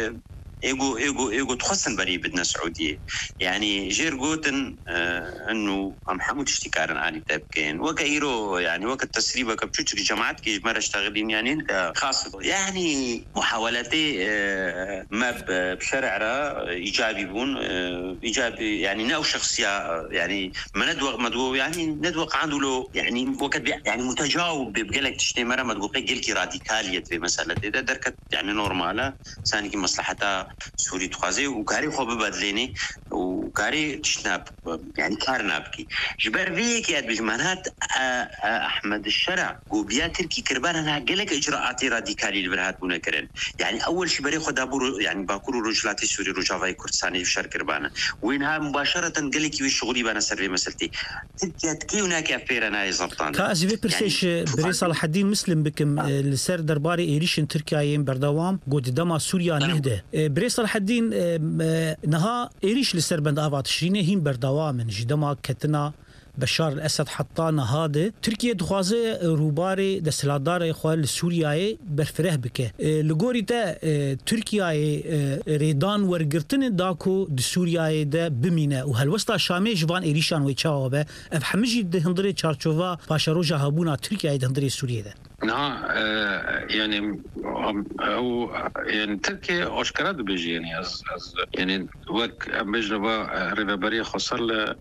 ايجو تخصن بري بدنا سعوديه يعني جير قوتن انه محمود اشتكارن علي تبكين وكايرو يعني وقت تسريبه كبتشري جماعات كي مره اشتغلين يعني انت خاص يعني محاولاتي ما بشرع ايجابي بون ايجابي يعني ناو شخصيه يعني ما ندوق يعني ندوق عنده له يعني وقت يعني متجاوب بقلك تشتي مره ما تقول قلكي راديكاليه في مساله اذا دركت يعني نورماله ثاني مصلحتها سوري تخازي وكاري خو ببدليني وكاري تشناب يعني كارنابكي جبر فيك يا بجمانات احمد الشرع وبيا تركي كربان انا قالك اجراءات راديكالي اللي برهات بنكرن يعني اول شيء بري خد ابو يعني باكورو رجلاتي سوري رجافاي كردستاني في شرق كربانه وينها مباشره قالك الشغلي بنا سربي مسلتي تركي تكي هناك افير انا زبطان كاز في برسيش بري صلاح الدين مسلم بكم السر درباري ايريشن تركيا بردوام قد دما سوريا نهده بري صلاح الدين نها ايريش لسربند افات شرينه هين بردوام جدما كتنا بشار الاسد حطانا هذا تركيا دخوازه روباري دسلادار اخوال سوريا برفره بك لغوري تا تركيا ريدان ورغرتن داكو د سوريا ده بمينه وهالوسطا شامي جوان ايريشان ويچاوبه افحمجي د هندري چارچوفا باشاروجا هبونا تركيا د هندري سوريا ده يعني هو يعني تركيا اشكرت بيجي يعني يعني وك بجنبا ريباري خسر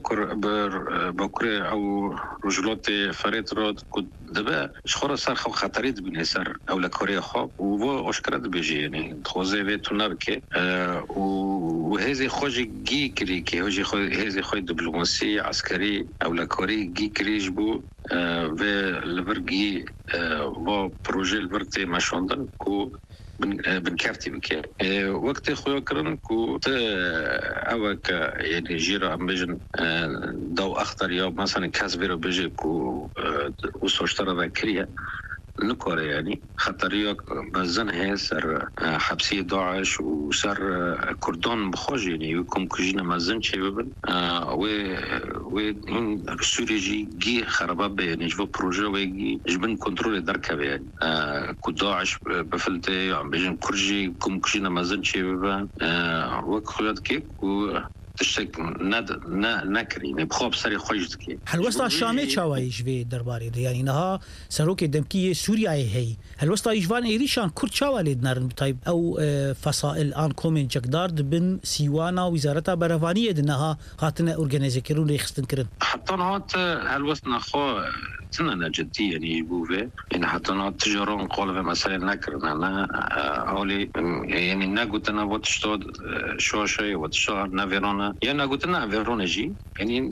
بكره او رجلات فريد رود كنت دابا شخور صار خطريت باليسار او لكوريا خو وهو اشكرت بيجي يعني خوزي بيتونا بك وهذه خوجي جي كريكي هذه خوي دبلوماسي عسكري او لكوري جي كريجبو في البرغي و بروجي البرتي ماشوندن كو بنكارتي بك وقت خويا كرن كو اوك يعني جيرا امبجن دو اخطر يوم مثلا كاسبيرو بيجي كو وسوشترا ذكريا نكورة يعني خطرية مازن هي سر حبسية داعش وسر كردان بخوج يعني يكون كجينا مازن شبابن و سوريا جي خرابة يعني جوا بروجة ويجي جبن كنترول دركة يعني كداعش بفلتي عم بيجن كرجي كم كجينا مازن شبابن وكخلات كيك و تشتك نكري بخوب سري خوجتكي هل وسط الشامي چاوي جوي درباري يعني نها سروك دمكي سوريا هي هل وسط يجوان ايريشان كرد چاوالي دنارن طيب او فصائل ان كومين جقدار بن سيوانا وزارتها برفانيه دنها هاتنا اورجانيزي كرون يخستن كرن حتى هات هل وسط نخو سنة جدية يعني بوفي يعني حتى نات تجارون قول مثلا نكرنا أنا هولي يعني نقول أنا وتشتود شو شيء وتشتود نافيرونا يعني نقول أنا نافيرونا جي يعني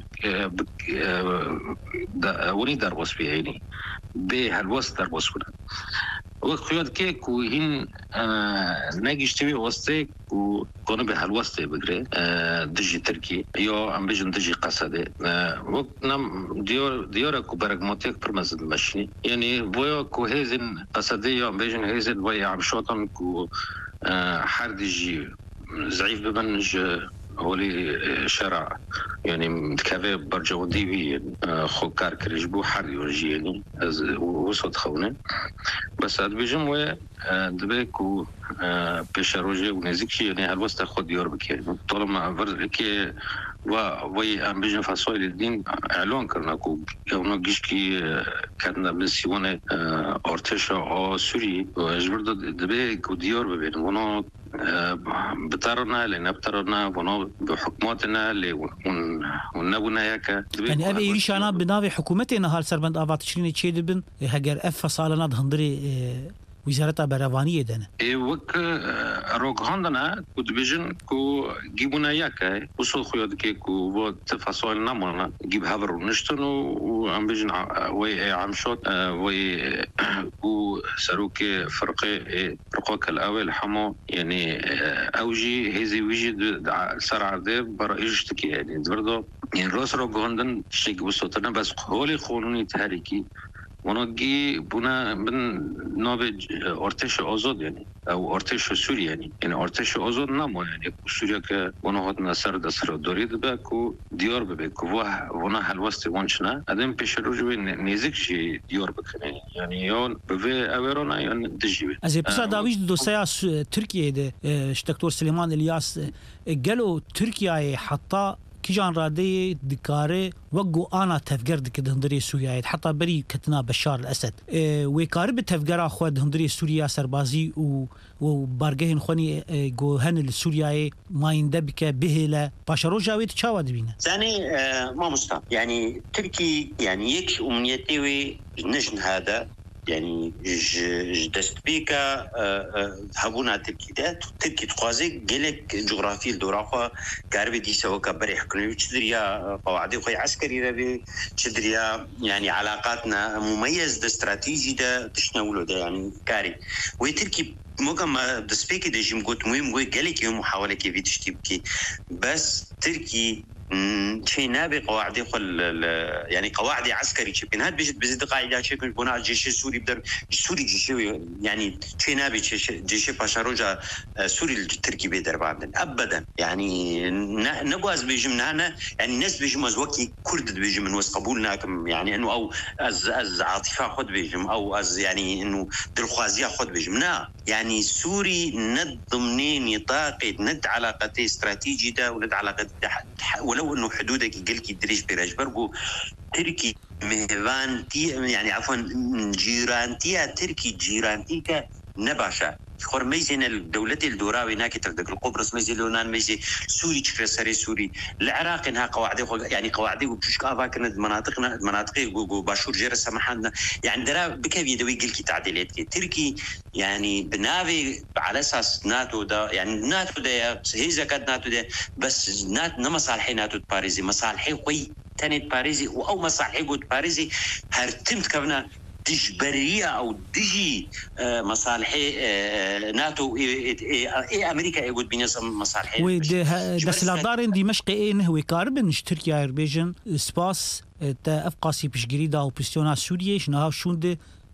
وني دربوس فيه يعني ده هالوسط دربوس كنا وخيار كيك وهين ناجي اشتبي وسطك وكنا بهالوسط بقري دجي تركي يو عم بيجن دجي قصدي وقتنا ديورا كوبرغماتيك برمزد المشني يعني بويا كوهيزن قصدي يو عم بيجن هيزن بويا عم شوطن كو حردجي زعيف ببنج هولي شرع يعني متكافئ برجو ديبي خو كاركريج بو حر يورجي يعني وصوت خونه بس بيجم و دبيكو بشروجي ونزيكي يعني هالوسط خد يوربك يعني طالما فركي وي ام بيجن فاسوي الدين اعلان كرنا كو يوم جيشكي كان بنسيونه ارتشا او سوري جبرد دبيكو ديور بين ونو بطرنا لنبترنا ونو بحكوماتنا ونبونا ياك يعني ابي يريشانا بناوي حكومتنا هال سربند افات تشرين تشيد بن هاجر اف فصالنا دهندري وزارتها برافانيه دنا وك روك هندنا كود بيجن كو جيبونا ياك وصل خيود كيكو وتفاصيل نمرنا جيب هبر ونشتن وعم بيجن وي عم شوت وي كو سروك فرقوك الاول حمو يعني اوجي هزي ويجي سرع ده برايجتك يعني برضه يعني راس روك هندن شيء بصوتنا بس هولي قانوني تحريكي ونجي بنا من نوبج ارتش آزاد يعني او ارتش سوري يعني ارتش آزاد نمو يعني سوريا که ونهاد نصر دستر دارید به کو دیار ببه کو ونا هلوست وانچنا ادم پیش روی نزیک جی دیار بکنه يعني یون به اورانا یون دجیبه از پسا داویج دوسیا ترکیه ده دکتور سلیمان الیاس قالوا تركيا حتى كيجان رادي دكاري وقو انا تفجر دك دهندري سوريا حتى بري كتنا بشار الاسد ويقارب تفجر اخو دهندري سوريا سربازي وبارجهن خوني جو هن السوريا ما يندبك بهلا باشرو جاويت تشاود بينا ثاني ما مستوى يعني تركي يعني يكش امنيتي نجن هذا يعني دست بيكا هبونا تركي تقازي جلك جغرافي الدورافة كاربي دي سوا كبري حكني تشدريا قواعد خوي عسكري ربي تشدريا يعني علاقاتنا مميز ده استراتيجي ده تشنولو ده يعني كاري وتركي مقام دسبيكي ده جيم قلت مهم قوي جلك يوم محاولة كيف تشتبكي بس تركي شيء نابي قواعد يعني قواعد عسكري شبين هاد بيجد قاعدة شكل بناء الجيش السوري بدر سوري جيشي يعني شيء نابي جيش باشاروجا سوري التركي بيدر بعدين ابدا يعني نقواز بيجمنا يعني ناس بيجم وكي كرد بيجم من وسط قبولنا يعني انه او از عاطفه خد بيجم او از يعني انه دلخوازيه خد بيجمنا يعني سوري ند ضمن نطاق ند علاقتي استراتيجي ده وند علاقه ولو انه حدودك يقلك يدريش برجبرجو تركي مهفانتي يعني عفوا جيرانتي تركي جيرانتي نباشا خور ميزين الدولة الدوراوي هناك تردك القبرص ميزي لونان ميزي سوري تشكرسري سوري العراق انها قواعد يعني قواعد وبشك افاكن مناطقي باشور جير سمحنا يعني درا بكيف يدوي قلكي تعديلات تركي يعني بنافي على اساس ناتو ده يعني ناتو ده هي زكاه ناتو ده بس نات مصالحي ناتو باريزي مصالحي قوي تاني باريزي او مصالحي قد باريزي هرتمت كفنا تجبرية أو دجي مصالحي ناتو أمريكا يقول بناس مصالحي بس الدارين دمشق هو كاربن تركيا يربيجن سباس تا أفقاسي بشجريدا أو بستيونا سوريا شنها شوند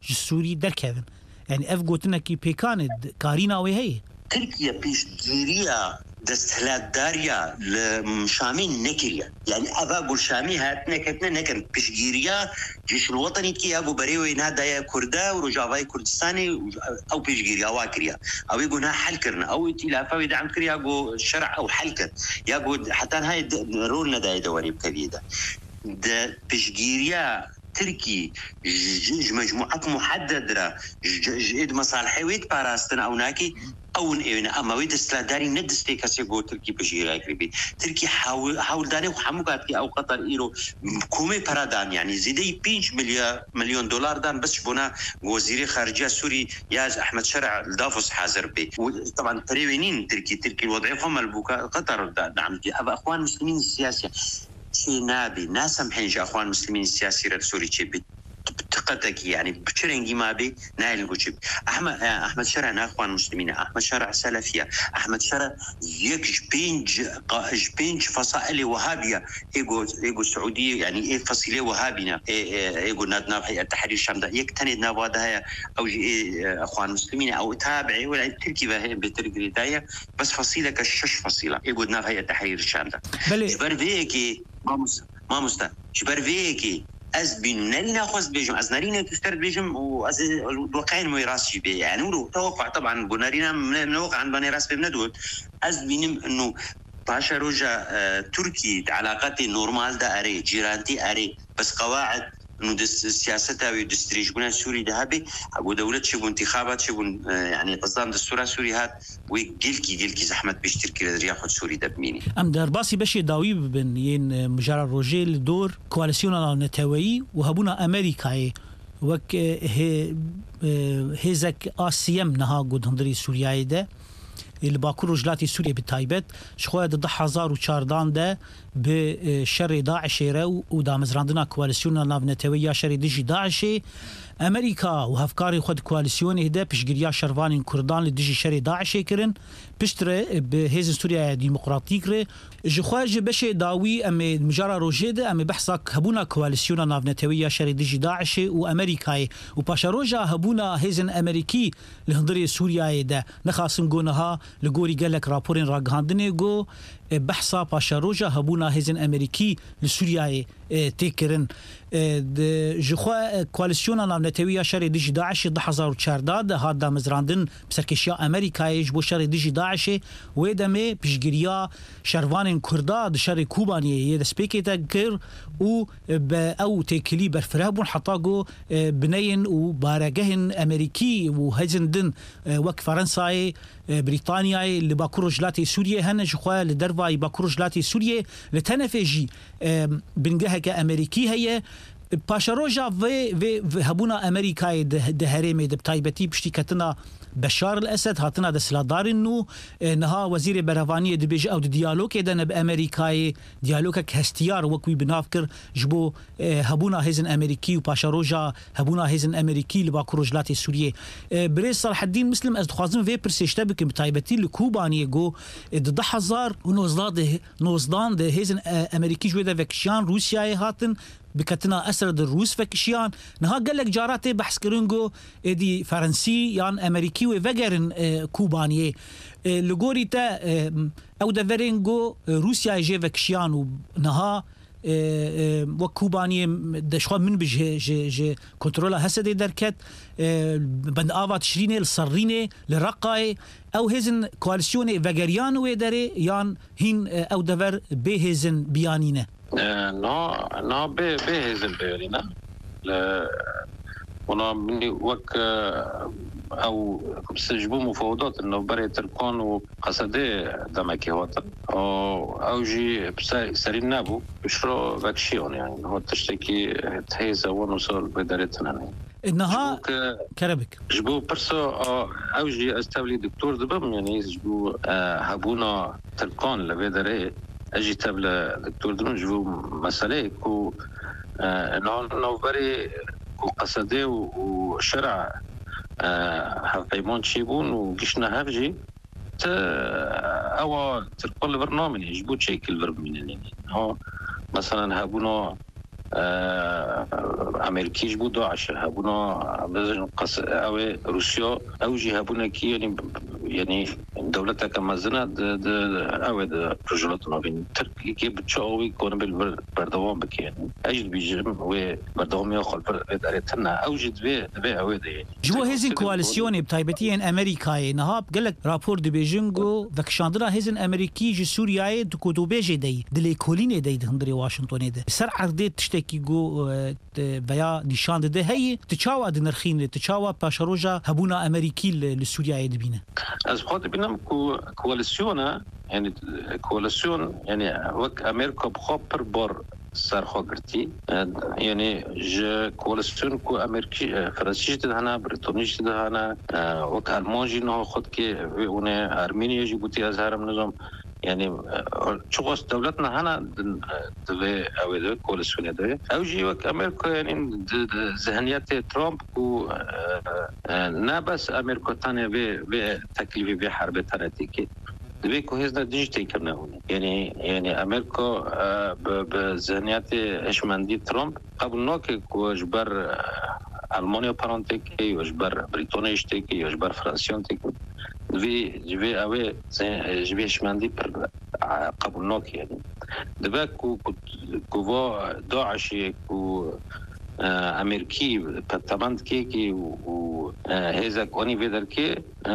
سوری درکەون يعني اف گوتنکی پیکاند کارینا وی هەیە تركيا بيشجيريا دستهلاتداريا لمشامين نكريا يعني أبا شامي هاتنا كتنا نكن بيشجيريا جيش الوطني كي أبو بريوي نادايا كردا ورجافاي كردستاني أو بيشجيريا واكريا أو يقولها حل كرنا أو ائتلافا يدعم كريا أو شرع أو حلكة يقول حتى هاي رولنا داي دواري بكبيدة ده بيشجيريا تركي مجموعات محددة جد مصالحي ويد باراستن أو ناكي أو إنه أما ويد استلاداري ندستي كسي جو تركي بجيرا كريبي تركي حاول داني وحمقات كي أو قطر إيرو كومي برادان يعني زيدي 5 مليون دولار دان بس بنا وزير خارجية سوري ياز أحمد شرع الدافوس حاضر به طبعا تريوينين تركي الوضع فهم البوكا قطر دعم أبا أخوان مسلمين السياسية شيء نابي ناس محنج أخوان مسلمين السياسية سوري شيء بتقتك يعني بتشرنجي ما بي نايل الوجب أحمد شرع أخوان مسلمين أحمد شرع سلفية أحمد شرع يكش بينج فصائل وهابية إيجو سعودية يعني إيه فصيلة وهابينا إيجو نادنا هيئة تحرير الشام ده يكتند نابادها أو أخوان مسلمين أو تابعي ولا تركي بها بتركي داية بس فصيلة كشش فصيلة إيجو ناب هيئة تحرير الشام ده جبر فيكي ما مستا جبر فيكي از بيننا ناخذ بيجم از نارينا تفتر بيجم واز الواقعين ما يراسش بي يعني ولو توقع طبعا بنارينا من واقع عن بني راس بندود از بينم انه باشا روجا تركي علاقاتي نورمال دا اري جيرانتي اري بس قواعد انه سياستها ويدستريج بنا سوري ذهبي ابو دوله شبون انتخابات شبون يعني قصدان دستور سوري هات ويجيلكي زحمه بيشتركي ياخذ سوري دبميني ام درباسي بشي داوي بن ين مجرى روجيل دور كواليسيون نتاوي وهبونا امريكاي وك هيزك اسيم نها قد هندري سوريا ده الباكور رجلاتي سوريا بالتايبت شخوة ضد 2014 ده بشر داعش ودامزراندنا كواليسيون نافنتويا شر دجي داعش امريكا وهفكاري خد كواليسيون هدا بشجريا شرفان كردان لدجي شر داعش كرن بشتر بهيز سوريا ديمقراطيك جخواج بشي داوي ام مجرى روجيد ام بحثك هبونا كواليسيون نافنتويا شر دجي داعش وامريكا وباشاروجا هبونا هيزن امريكي لهندري سوريا ده نخاسم جونها لغوري قالك رابورين راغاندني جو بحثا باشاروجا هبونا هيزن امريكي لسوريا تيكرن جخوا كواليسيون نافنتويا شر دجي داعش 2014 هذا مزراندن بسركشيا امريكا يجبو شر دجي داعش ويدمي بشجريا شروان كردا شر كوباني يدسبيكيتا كر و او تكلي برفرهبون حطاغو بنين وبارجهن امريكي وهزندن وك فرنساي بريطانيا اللي باكورجلاتي سوريا هن جخوا لدرفاي باكورجلاتي سوريا لتنفجي بنجهك امريكي هي باشاروجا في هبونا امريكا دهريمي دبتايبتي بشتيكتنا بشار الاسد هاتنا دسلادار انه نها وزير برهوانيه دبيج او ديالوج دنا بامريكا ديالوجك هستيار وكوي بنافكر جبو هبونا هيزن امريكي وباشاروجا هبونا هيزن امريكي لباكورجلاتي سوريا بريس صلاح الدين مسلم از خوازن في برسيشتبك بتايبتي لكوباني جو ضد 1000 ونوزدان ده هيزن امريكي جوده فكشان روسيا هاتن بكتنا أسرد الروس فكشيان نها قال لك جاراتي بحث كرنجو دي فرنسي يان أمريكي وفجرن كوبانية لغوري تا أو دفرنجو روسيا جي فكشيان ونها وكوبانية دشوا من بج كنترولا هسدي دركت بند آفات شرينة الصرينة لرقاي أو هزن كواليسيون فجريان ويدري يان هين أو دفر بهزن بيانينه نا بهزن بيانينه ونا مني وك او سجبو مفاوضات انه بري تركون وقصدي دمكي هوتن او جي سرين نابو بشرو فاكشيون يعني هو تشتكي تهيزا ونوصل بدارتنا انها كربك جبو برسو او جي استولي دكتور دبم يعني جبو هبونا تركون لبداري اجي تبلا دكتور دبم جبو مسألة كو انه بري وقصدي وشرع حقيمون شيبون وقشنا هفجي او تركل برنامج يجبو شكل برمين يعني هو مثلا هابونا امریکیش بود داعش هبونا بزن قص او روسیا او جي هبونا كي يعني دولتها كمزنا او رجلاتنا بين تركيا بتشاوي كون بالبردوام بكين اجد بيجرم وبردوام ياخذ ادارتنا اوجد به او دي جو هزين كواليسيون بتايبتين امريكاي نهاب قال لك رابور دي بيجينغو فكشاندرا هزين امريكي جي سوريا دكودو بيجي دي دلي كوليني دي هندري واشنطن دي سر عقدي تشتكي جو بيا نشان ده هي تشاوا دنرخين تشاوا باشروجا هبونا امريكي لسوريا دبينا از خاطر بینم کواليسيون يعني کواليسيون يعني وك امريكا بخوب پر بار سرخوگرتی يعني ج کواليسيون کو امریکی فرانسیش ده هنا بریتانیش ده هنا وك المانجی نه خود که اونه ارمنیا جیبوتی از هرم نظام يعني شغل دولتنا هنا دو او كواليسيون ده او جي وك امريكا يعني ذهنيات ترامب كو نابس امريكا تاني بتكليف بحرب تنتيكي دبي كو هزنا ديجيتال كنا يعني امريكا بذهنيات اشمندي ترامب قبل نوك كو جبر المانيا بارانتيكي وجبر بريطانيا اشتكي وجبر فرنسا تيكي جبي اوي جبي شمندي قبل نوك يعني دبا كو داعش كو امریکی پتمند کی و هزا کنی بدر کی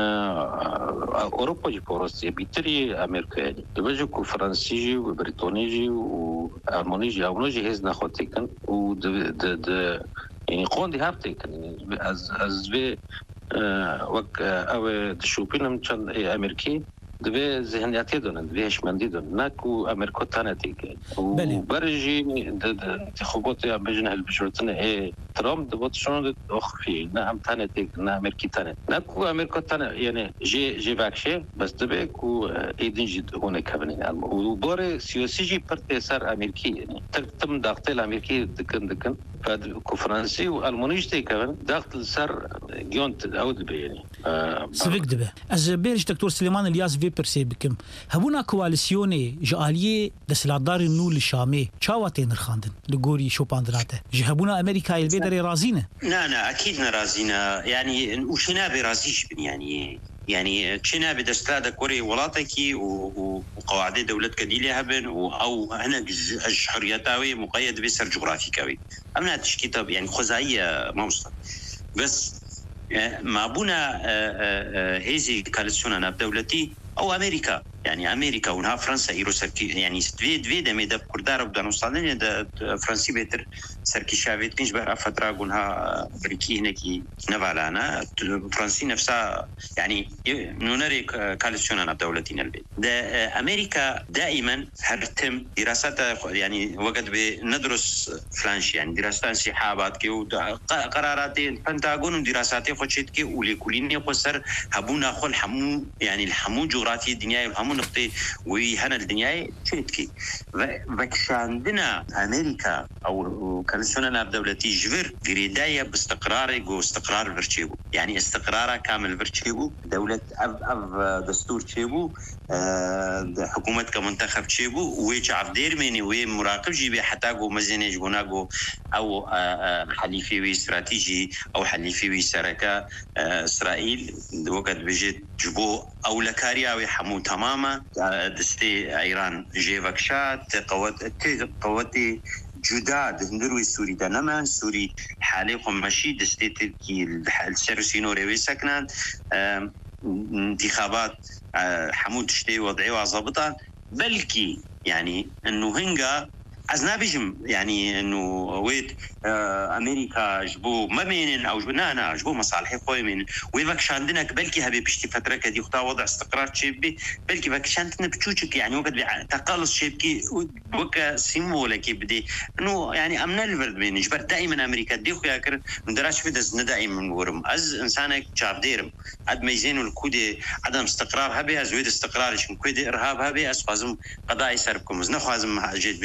اروپا جی پروستی بیتری امریکا یعنی دوجو کو فرانسیجی و بریتانیجی و آلمانیجی اونجی هز نخوتی کن و د يعني قوندي هابتي كان از به وك او تشوفينهم كان امريكي دبي ذهنياتي دون دبي هشمندي دون ناكو امريكا تانتي وبرجي انتخابات بجنه البشرتنا ايه ترامب دبوت شلون اخفي نعم تانتي نا امريكي تانت ناكو امريكا تان يعني جي فاكشي بس دبي كو ايدين جد هنا كابني وبور سياسي جي برتسار امريكي يعني تم ضغط الامريكي دكن كو فرنسي والماني جتي كمان ضغط سر جونت اود بيني سفيك دبه از بيرج دكتور سليمان الياس في برسيبكم هبونا كواليسيوني جاليه دسلادار النول الشامي تشاواتين الخاندن لغوري شوباندراته جهبونا امريكا البيدري رازينه لا اكيد رازينه يعني وشنا برازيش يعني كنا بدستاد كوري ولاتكي وقواعد دولة كديلي هبن او هنا حريتاوي مقيد بسر جغرافيكاوي امنا تشكيتها يعني خزائيه موصل بس ما بنا هذه كالسيون دولتي او امريكا يعني امريكا ونها فرنسا ايرو سركي يعني دوي دمي د كردار بدانو صالين د فرنسي بيتر سركي شافيت كنج بقى فتره قنها امريكي هناكي نفالانا فرنسي نفسها يعني نونري كالسيون دولتين البيت د امريكا دائما هرتم دراسات يعني وقت بندرس فلانش يعني دراسات انسحابات كي قرارات بنتاغون دراسات خوشت كي ولكلين قصر هبونا خل حمو يعني الحمو جغرافي الدنيا الحمو نقطه وهنا الدنيا شيتكي عندنا امريكا او كالسيوننا دولتي جبر غريدايه باستقرار واستقرار برشيبو يعني استقرار كامل برشيبو دوله دستور تشيبو حكومه كمنتخب تشيبو ويشعب ديرمني ومراقب جيبي حتى جو مزينج جوناغو او حليفي استراتيجي او حليفي شركه اسرائيل وقت بيجي جبو او لكاريا حمو تماما دستي ايران جيفكشات قواتي جداد هندروي سوري دنما سوري حاليهم ماشي دستي تركي السرسينو ريوي سكنان انتخابات حمود شتي وضعي وظبطان بلكي يعني انه هنجا أزنابيجم يعني إنه ويد أمريكا جبو ما بين أو جبنا جبو مصالح قوي من ويبكش عندنا بلكي هبي بشتي فترة كدي خطا وضع استقرار شيبي بلكي بكش عندنا بتشوشك يعني وقت تقلص شيبكي وك سيمبولا كي بدي إنه يعني أمن البلد من جبر دائما أمريكا دي خويا كر ندراش في دز ندائم من ورم أز إنسانك شاف ديرم عد ما يزين الكودي عدم استقرار هبي أزويد استقرارش كودي إرهاب هبي أسفازم قضاء يسربكم نخوازم جيد بأمس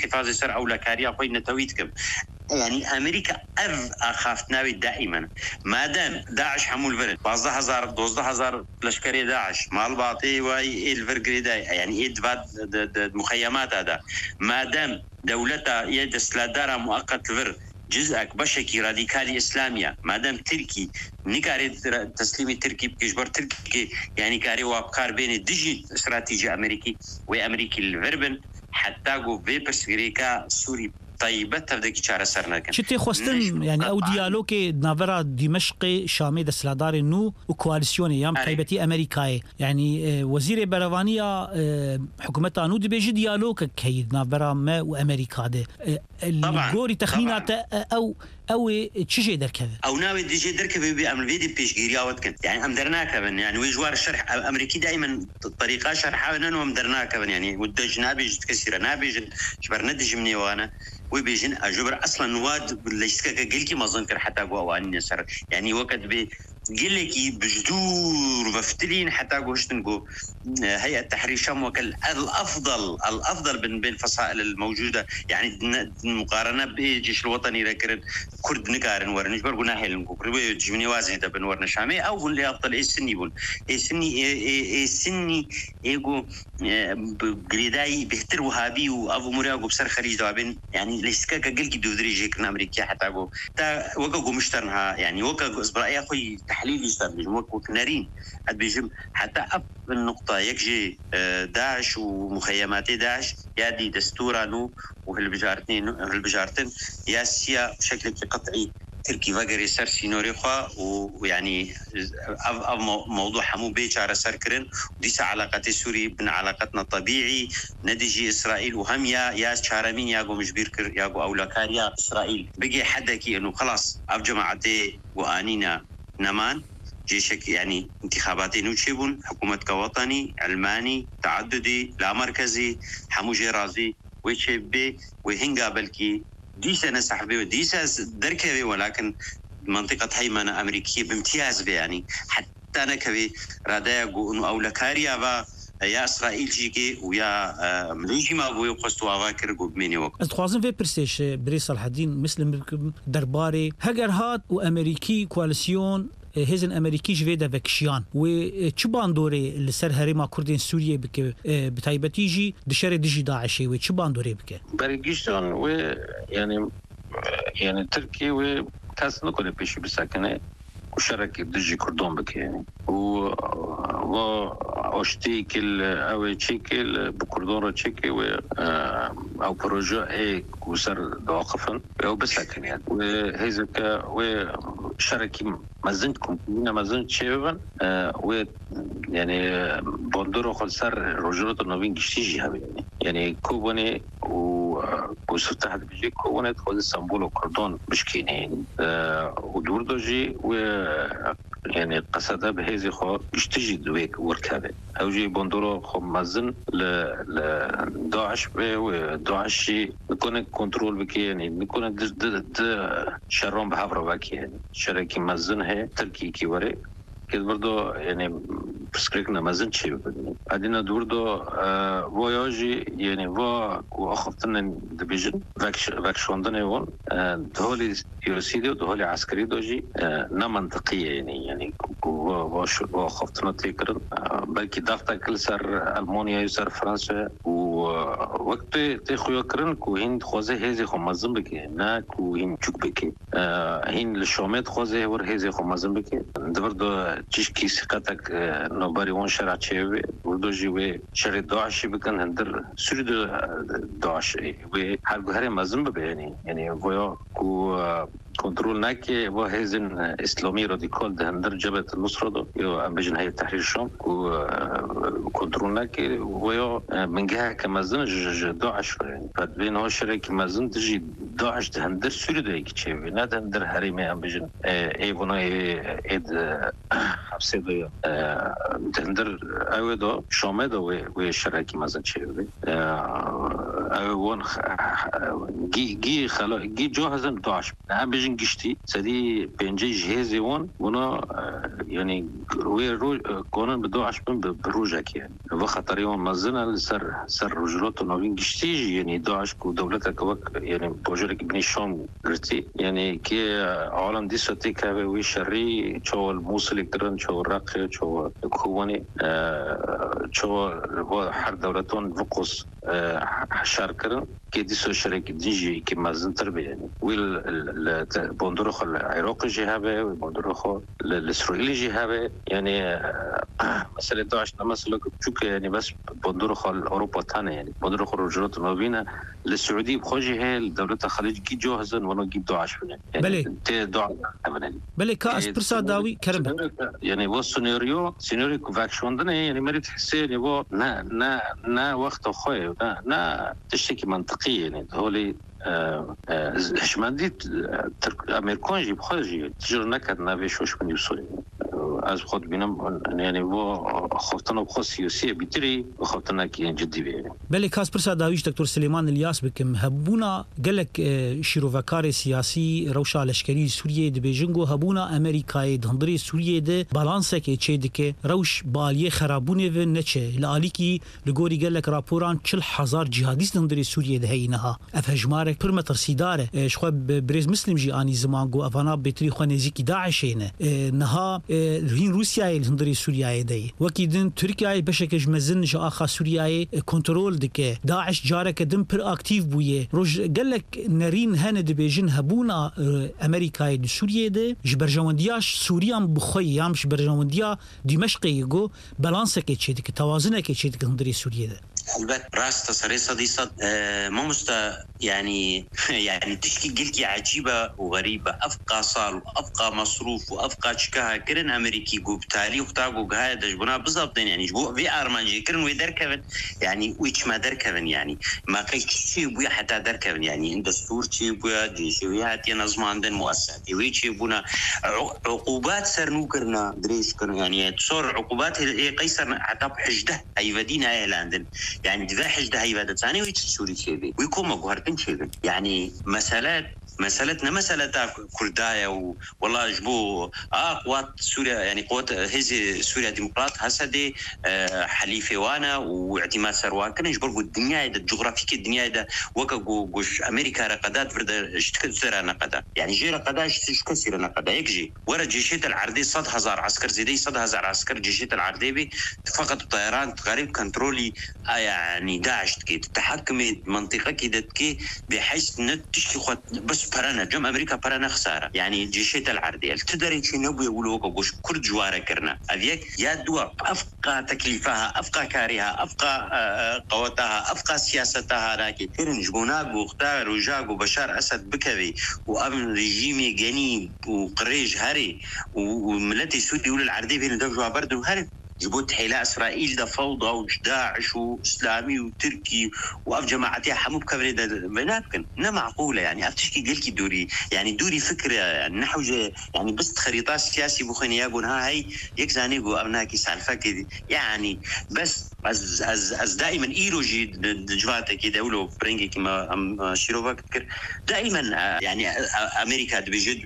احتفاظ سر أولكاريا خوي نتويتكم يعني أمريكا أخافتناوي دائما ما دام داعش حمول فرد 12,000 لشكري داعش مال باطي واي الفرقريدا يعني إيد بعد مخيمات هذا ما دام دولتها يد سلادارة مؤقت الفر جزءك بشكي راديكالي إسلامية ما دام تركي نكاري تسليمي تركي بكجبر تركي يعني كاري وابكار بين ديجي استراتيجي أمريكي وأمريكي الفربن حتى جو فيبرس غريكا سوري طيبة تبدأ كشارة سرنا كان. شتى خواستن يعني أو ديالوج نافرا دمشق شامي دسلادار نو وكواليسيوني يام طيبتي أمريكاي يعني وزير بريطانيا حكومتها نو دبيجي ديالوج كيد نافرا ما وأمريكا ده الجوري تخمينات أو تشجع دركبه أو ناوي ديجي دركبه بأمر فيدي بيش جيرياوت كان يعني أمدرنا كمان يعني ويجوار الشرح أمريكي دائما طريقة شرحها إنه أمدرنا كمان يعني ودج نابيج كثيرة نابيج شبر ندج مني وأنا وبيجن أجبر أصلا نواد ليش قلكي ما ظنكر حتى قوانين سر يعني وقت قلكي بجدور بفتلين حتى قوشتنقو هيئة تحرير الشام وكل الأفضل بين الفصائل الموجودة يعني المقارنة بالجيش الوطني لكن كرد نكارن ورنش برقنا هيل نقول جمني وازن ده بنورنا شامي أو اللي أفضل السني بون السني يجو قريداي بهتر وهابي وأبو مرياقو بسر خريج دوابين يعني ليش قلكي دودري جيكنا أمريكا حتى قو تا وقو مشترنها يعني وقو إسبرائي أخوي تحليل يستخدم وكنارين بيجم حتى أب النقطة يكجي داعش ومخيمات داعش يادي دستورانو وهالبجارتين ياسيا بشكل قطعي تركي فاقري سر سينوريخوا ويعني موضوع حمو بيش على سركرن وديس علاقات سوري بن علاقتنا طبيعي ندجي إسرائيل وهم يا شارمين ياقو مجبير ياقو أولاكاريا إسرائيل بقي حدكي إنه خلاص أب جماعتي وآنينا نمان جيشك يعني انتخاباتي نوتشيبون حكومة كوطني علماني تعددي لا مركزي حمو جيرازي ويشيبي وهنقا بلكي ديسا نسحبي وديسا دركبي ولكن منطقة هيمنة أمريكية بامتياز بي يعني حتى أنا كبي رادايقو إنه أولكاريا يا إسرائيل جيكي ويا مليجي ما بوي قصتوا أفاكر بميني وقت. أتخوازن في برسيش بريس الحدين مثل درباري هجر هات وأمريكي كواليسيون هزن أمريكي جويدا بكشيان وشبان دوري اللي سر هريما كردين سوريا بك بتايبتيجي دشري ديجي داعشي وشبان دوري بك. بريجيشتون يعني تركي وكاس نقول بيشي بساكنة وشارك دجي كردون بك يعني واشتيكل او تشيكل بكردون تشيكي او بروجو هيك وصار واقفا او بساكن يعني وهيزك وشاركي مازنتكم ما زنت شبابا و يعني بندرو خلصار رجولة النوين جشتيجي يعني كوبوني وستحت بيجي كوبوني تخوض اسطنبول وكردون بشكين يعني ودوردوجي يعني قصدا بهذه خو يشتجي دويك وركابه اوجي بندرو خو مازن لداعش وداعش نكون كنترول بك يعني نكون شرهم بحفره بك يعني شركي مازن هي تركي كي وري كده برضو يعني بسكريكنا مازن شيء عندنا دوردو فواياجي يعني واخفتنا دبيجن فاكشوندنا يون دهولي يوسيدي ودهولي عسكري دوجي نا منطقية يعني واخفتنا تيكرن بلكي دافتا كل سر ألمانيا يسر فرنسا ووقت تيخو يكرن كو هين خوزي هزي خو مازن بكي ناك وهين تشوك بكي هين للشومات خوزي ور هزي خو مازن بكي دبردو تشكي سقطك نوباري وان شرع تشيوي وردوجي و شرع داعش بكن هندر سوري داعش و حال هري مازن بي يعني ويا كو كنترول ناكي وهزن اسلامي راديكال ده هندر جبهة النصرة ده يو امبجن هي تحرير الشام وكنترول ناكي ويا من جهة كمازن داعش يعني فبين هو شركة مازن تجي داعش ده هندر سوري ده يكتشي ناد هندر هريمي امبجن ايفونا ايد حبسي ده هندر اوه ده شامه ده وشركة مازن شيء وان جي خلا جي جاهزن داعش هم بيجن گشتي سدي بنجي جهازي ونا يعني وي كونن بداعش من بروجك يعني وخطر يوم مزنا سر رجلات نوين گشتي يعني داعش كو دولتك وك يعني بوجرك بني شام قرتي يعني كي عالم دي ستيك وي شري شو الموصل كرن شو الرق شو كواني شو حر دولتون فقص حشار كرن كي دي سو شركة ديجي كي مازن تربي يعني ويل بندروخ العراقي جهابه وبندروخ الإسرائيلي جهابه يعني مسألة داعش مثلا شوك يعني بس بندروخ أوروبا تاني يعني بندروخ الرجلات النوبينا للسعودية بخوجي هي الدولة الخليج كي جوهزن وانا جيب داعش يعني بلي تي داعش بلي كاس برسا داوي كرم يعني هو سيناريو كوفاكشوندنا يعني مريت حسين يبغى نا وقت خوي نا تشتكي منطقية يعني هولي هشمنديت امريكان جيب خارجي تجر نكد نافيش وش من يوصل از خود بینم يعني هو خفتنا بخو سياسية بيتري وخفتنا كي جدي بيه بلي كاس برسا داويش دكتور سليمان الياس بكم هبونا قالك شيروفاكاري سياسي روشا لشكري سوريا دي بيجنغو هبونا امريكاي دهندري سوريا دي بالانسك تشيدك روش باليه خرابونه و نچه لاليكي لغوري قالك رابوران 40,000 جهاديست دهندري سوريا ده هينها افهجمارك برمتر سيداره شخو بريز مسلم جي اني زمان جو افانا بيتري خو نزيكي داعش هنا نها هين روسيا الهندري سوريا دي وكيدن تركيا بشكل مزن جا اخا سوريا كنترول دك داعش جارك دم بر اكتيف بويه روج قالك نارين هند بيجن هبونا امريكا دي سوريا دي جبرجوندياش سوريا بخوي يامش برجونديا دمشق يجو بالانسك تشيدك توازنك تشيدك هندري سوريا دي البته راست سري صديصة ما مستا يعني تشكي قلتي عجيبة وغريبة أفقى صال وأفقى مصروف وأفقى شكاها كرن أمريكي جو بتالي وقتاقو هاي دجبنا بالضبط يعني جبو في أرمانجي كرن ويدركبن يعني ويش ما دركبن يعني ما قيت شيء بويا حتى دركبن يعني إن دستور شيء بويا جيشي ويهاتي نظمان دن مؤسساتي ويشي بونا عقوبات سرنو كرنا دريش كرنا يعني تصور عقوبات قيصر حتى بحجده أي مدينة إيلاندن يعني دفاحش ده هيبقى ثاني ويتسوري شيء ويكون مجهرتين شيء يعني مسألتنا مسألة كردايا والله جبو قوات سوريا يعني قوات هذه سوريا ديمقراط هسدي حليفة وانا واعتماد سروان كان يجبروا الدنيا ده الجغرافية الدنيا ده وكجوش أمريكا رقدات فرد اشتكسر نقدا يعني جي رقدا اشتكسر نقدا يكجي ورا جيشات العردي 100,000 عسكر زيدي 100,000 عسكر جيشات العردي فقط طيران غريب كنترولي يعني داعش تكي تحكم منطقة كده تكي بحيث نتشكي خط بس برانا جم أمريكا برانا خسارة يعني جيشات العردية تدري شيء نبي يقولوا وقوش كرد جوارة كرنا أذيك يا دوا أفقى تكليفها أفقى كارها أفقى قوتها أفقى سياستها لكن كرن جبوناق واختار وجاق وبشار أسد بكبي وأمن رجيمي جنيب وقريج هري وملتي سوري يقول العردية بين دفجوا بردو هري جبوت حيلاء إسرائيل ده فوضى وداعش وإسلامي وتركي وأف جماعتها حموب كبري ده بنابكن نا معقولة يعني أفتشكي قلكي دوري يعني دوري فكرة يعني نحو يعني بس خريطة سياسي بخيني يابون هاي يكزاني قو أبناكي سالفة يعني بس از دائما إيروجي دجواتا كي دولو برينجي كما شيروفا كتكر دائما يعني أمريكا بجد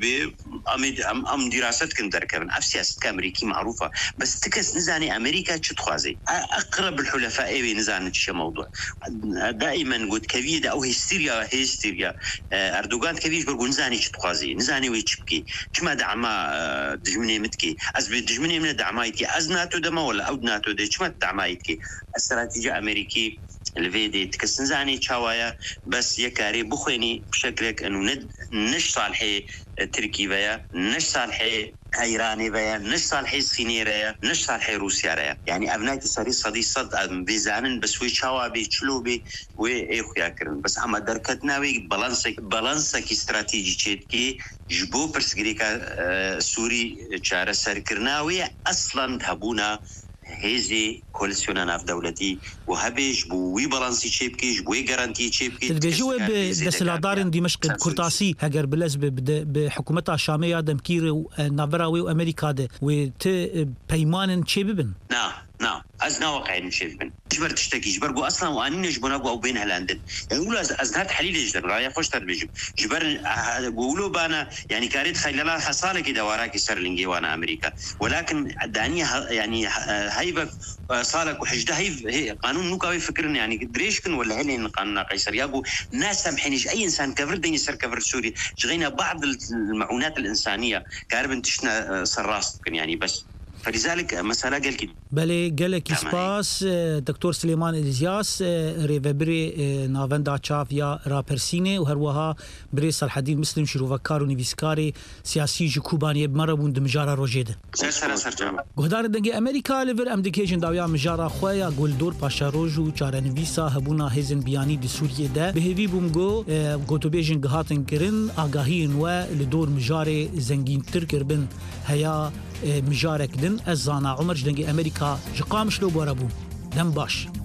أم دراسات كندر كمان أف سياسة كأمريكي معروفة بس تكس نزاني أمريكا تشتخوازي أقرب الحلفاء إيه نزاني تشي موضوع دائما قلت كفيدة أو هيستيريا أردوغان كفيش برقو نزاني تشتخوازي نزاني ويتشبكي كما دعما دجمني متكي أزبي دجمني من دعمايتي أزناتو دما ولا أودناتو دي كما دعمايتكي استراتيجية أمريكي الفيدي تكس نزاني تشاوايا بس يكاري بخيني بشكلك أنه نش صالحي تركي بيا نش صالحي ايراني بيا نش صالحي صيني ريا نش صالحي روسيا ريا يعني ابناء سري صدي صد بيزانن بس وي شوابي تشلوبي وي خياكرن بس اما دركتنا وي بالانسك استراتيجي تشيتكي جبو برسغريكا سوري چاره سركرناوي اصلا هبونا هذه كولسيونا في دولتي وهبش بوي بالانسي تشيبكي بوي جارانتي تشيبكي تبجوا بدسلادار دمشق كرتاسي هاجر بلز بحكومتها الشاميه دمكير ونابراوي وامريكا ده وت بيمان تشيبن نعم أزنا واقعي مشيت بن جبر تشتكي جبر جو أصلا وأني جبنا جو بين هلاندن يعني ولا أزنا تحليل يجدر لا يخش تربيج جبر بقولوا بانا يعني كاريت خيلنا حصالك إذا وراك سرلينجي وأنا أمريكا ولكن داني يعني هيبك صالك وحجده هي قانون نوكاوي فكرنا يعني دريشكن ولا هلين قانون قيصر يابو ناس سامحينيش أي إنسان كفر دين يسر كفر سوري شغينا بعض المعونات الإنسانية كاربن تشنا سراس يعني بس فلذلك مسألة قال كده بله گلکی سپاس دکتر سلیمان الیزیاس ریوبری ناوندا چاف یا راپرسینه و هروها بری سرحدی مسلم شروعکار و نویسکاری سیاسی جکوبانی مربون دمجارا روجیده گهدار دنگی امریکا لیور امدیکیشن داویا مجارا خویا گلدور پاشاروجو چاره نویسا هبونا هزن بیانی دی سوریه ده بهوی بومگو گوتوبیجن گهاتن کرن آگاهین و لدور مجار زنگین تر کربن هیا مجارك دن الزانا عمر جدنجي أمريكا جقامش لو بورابو دم باش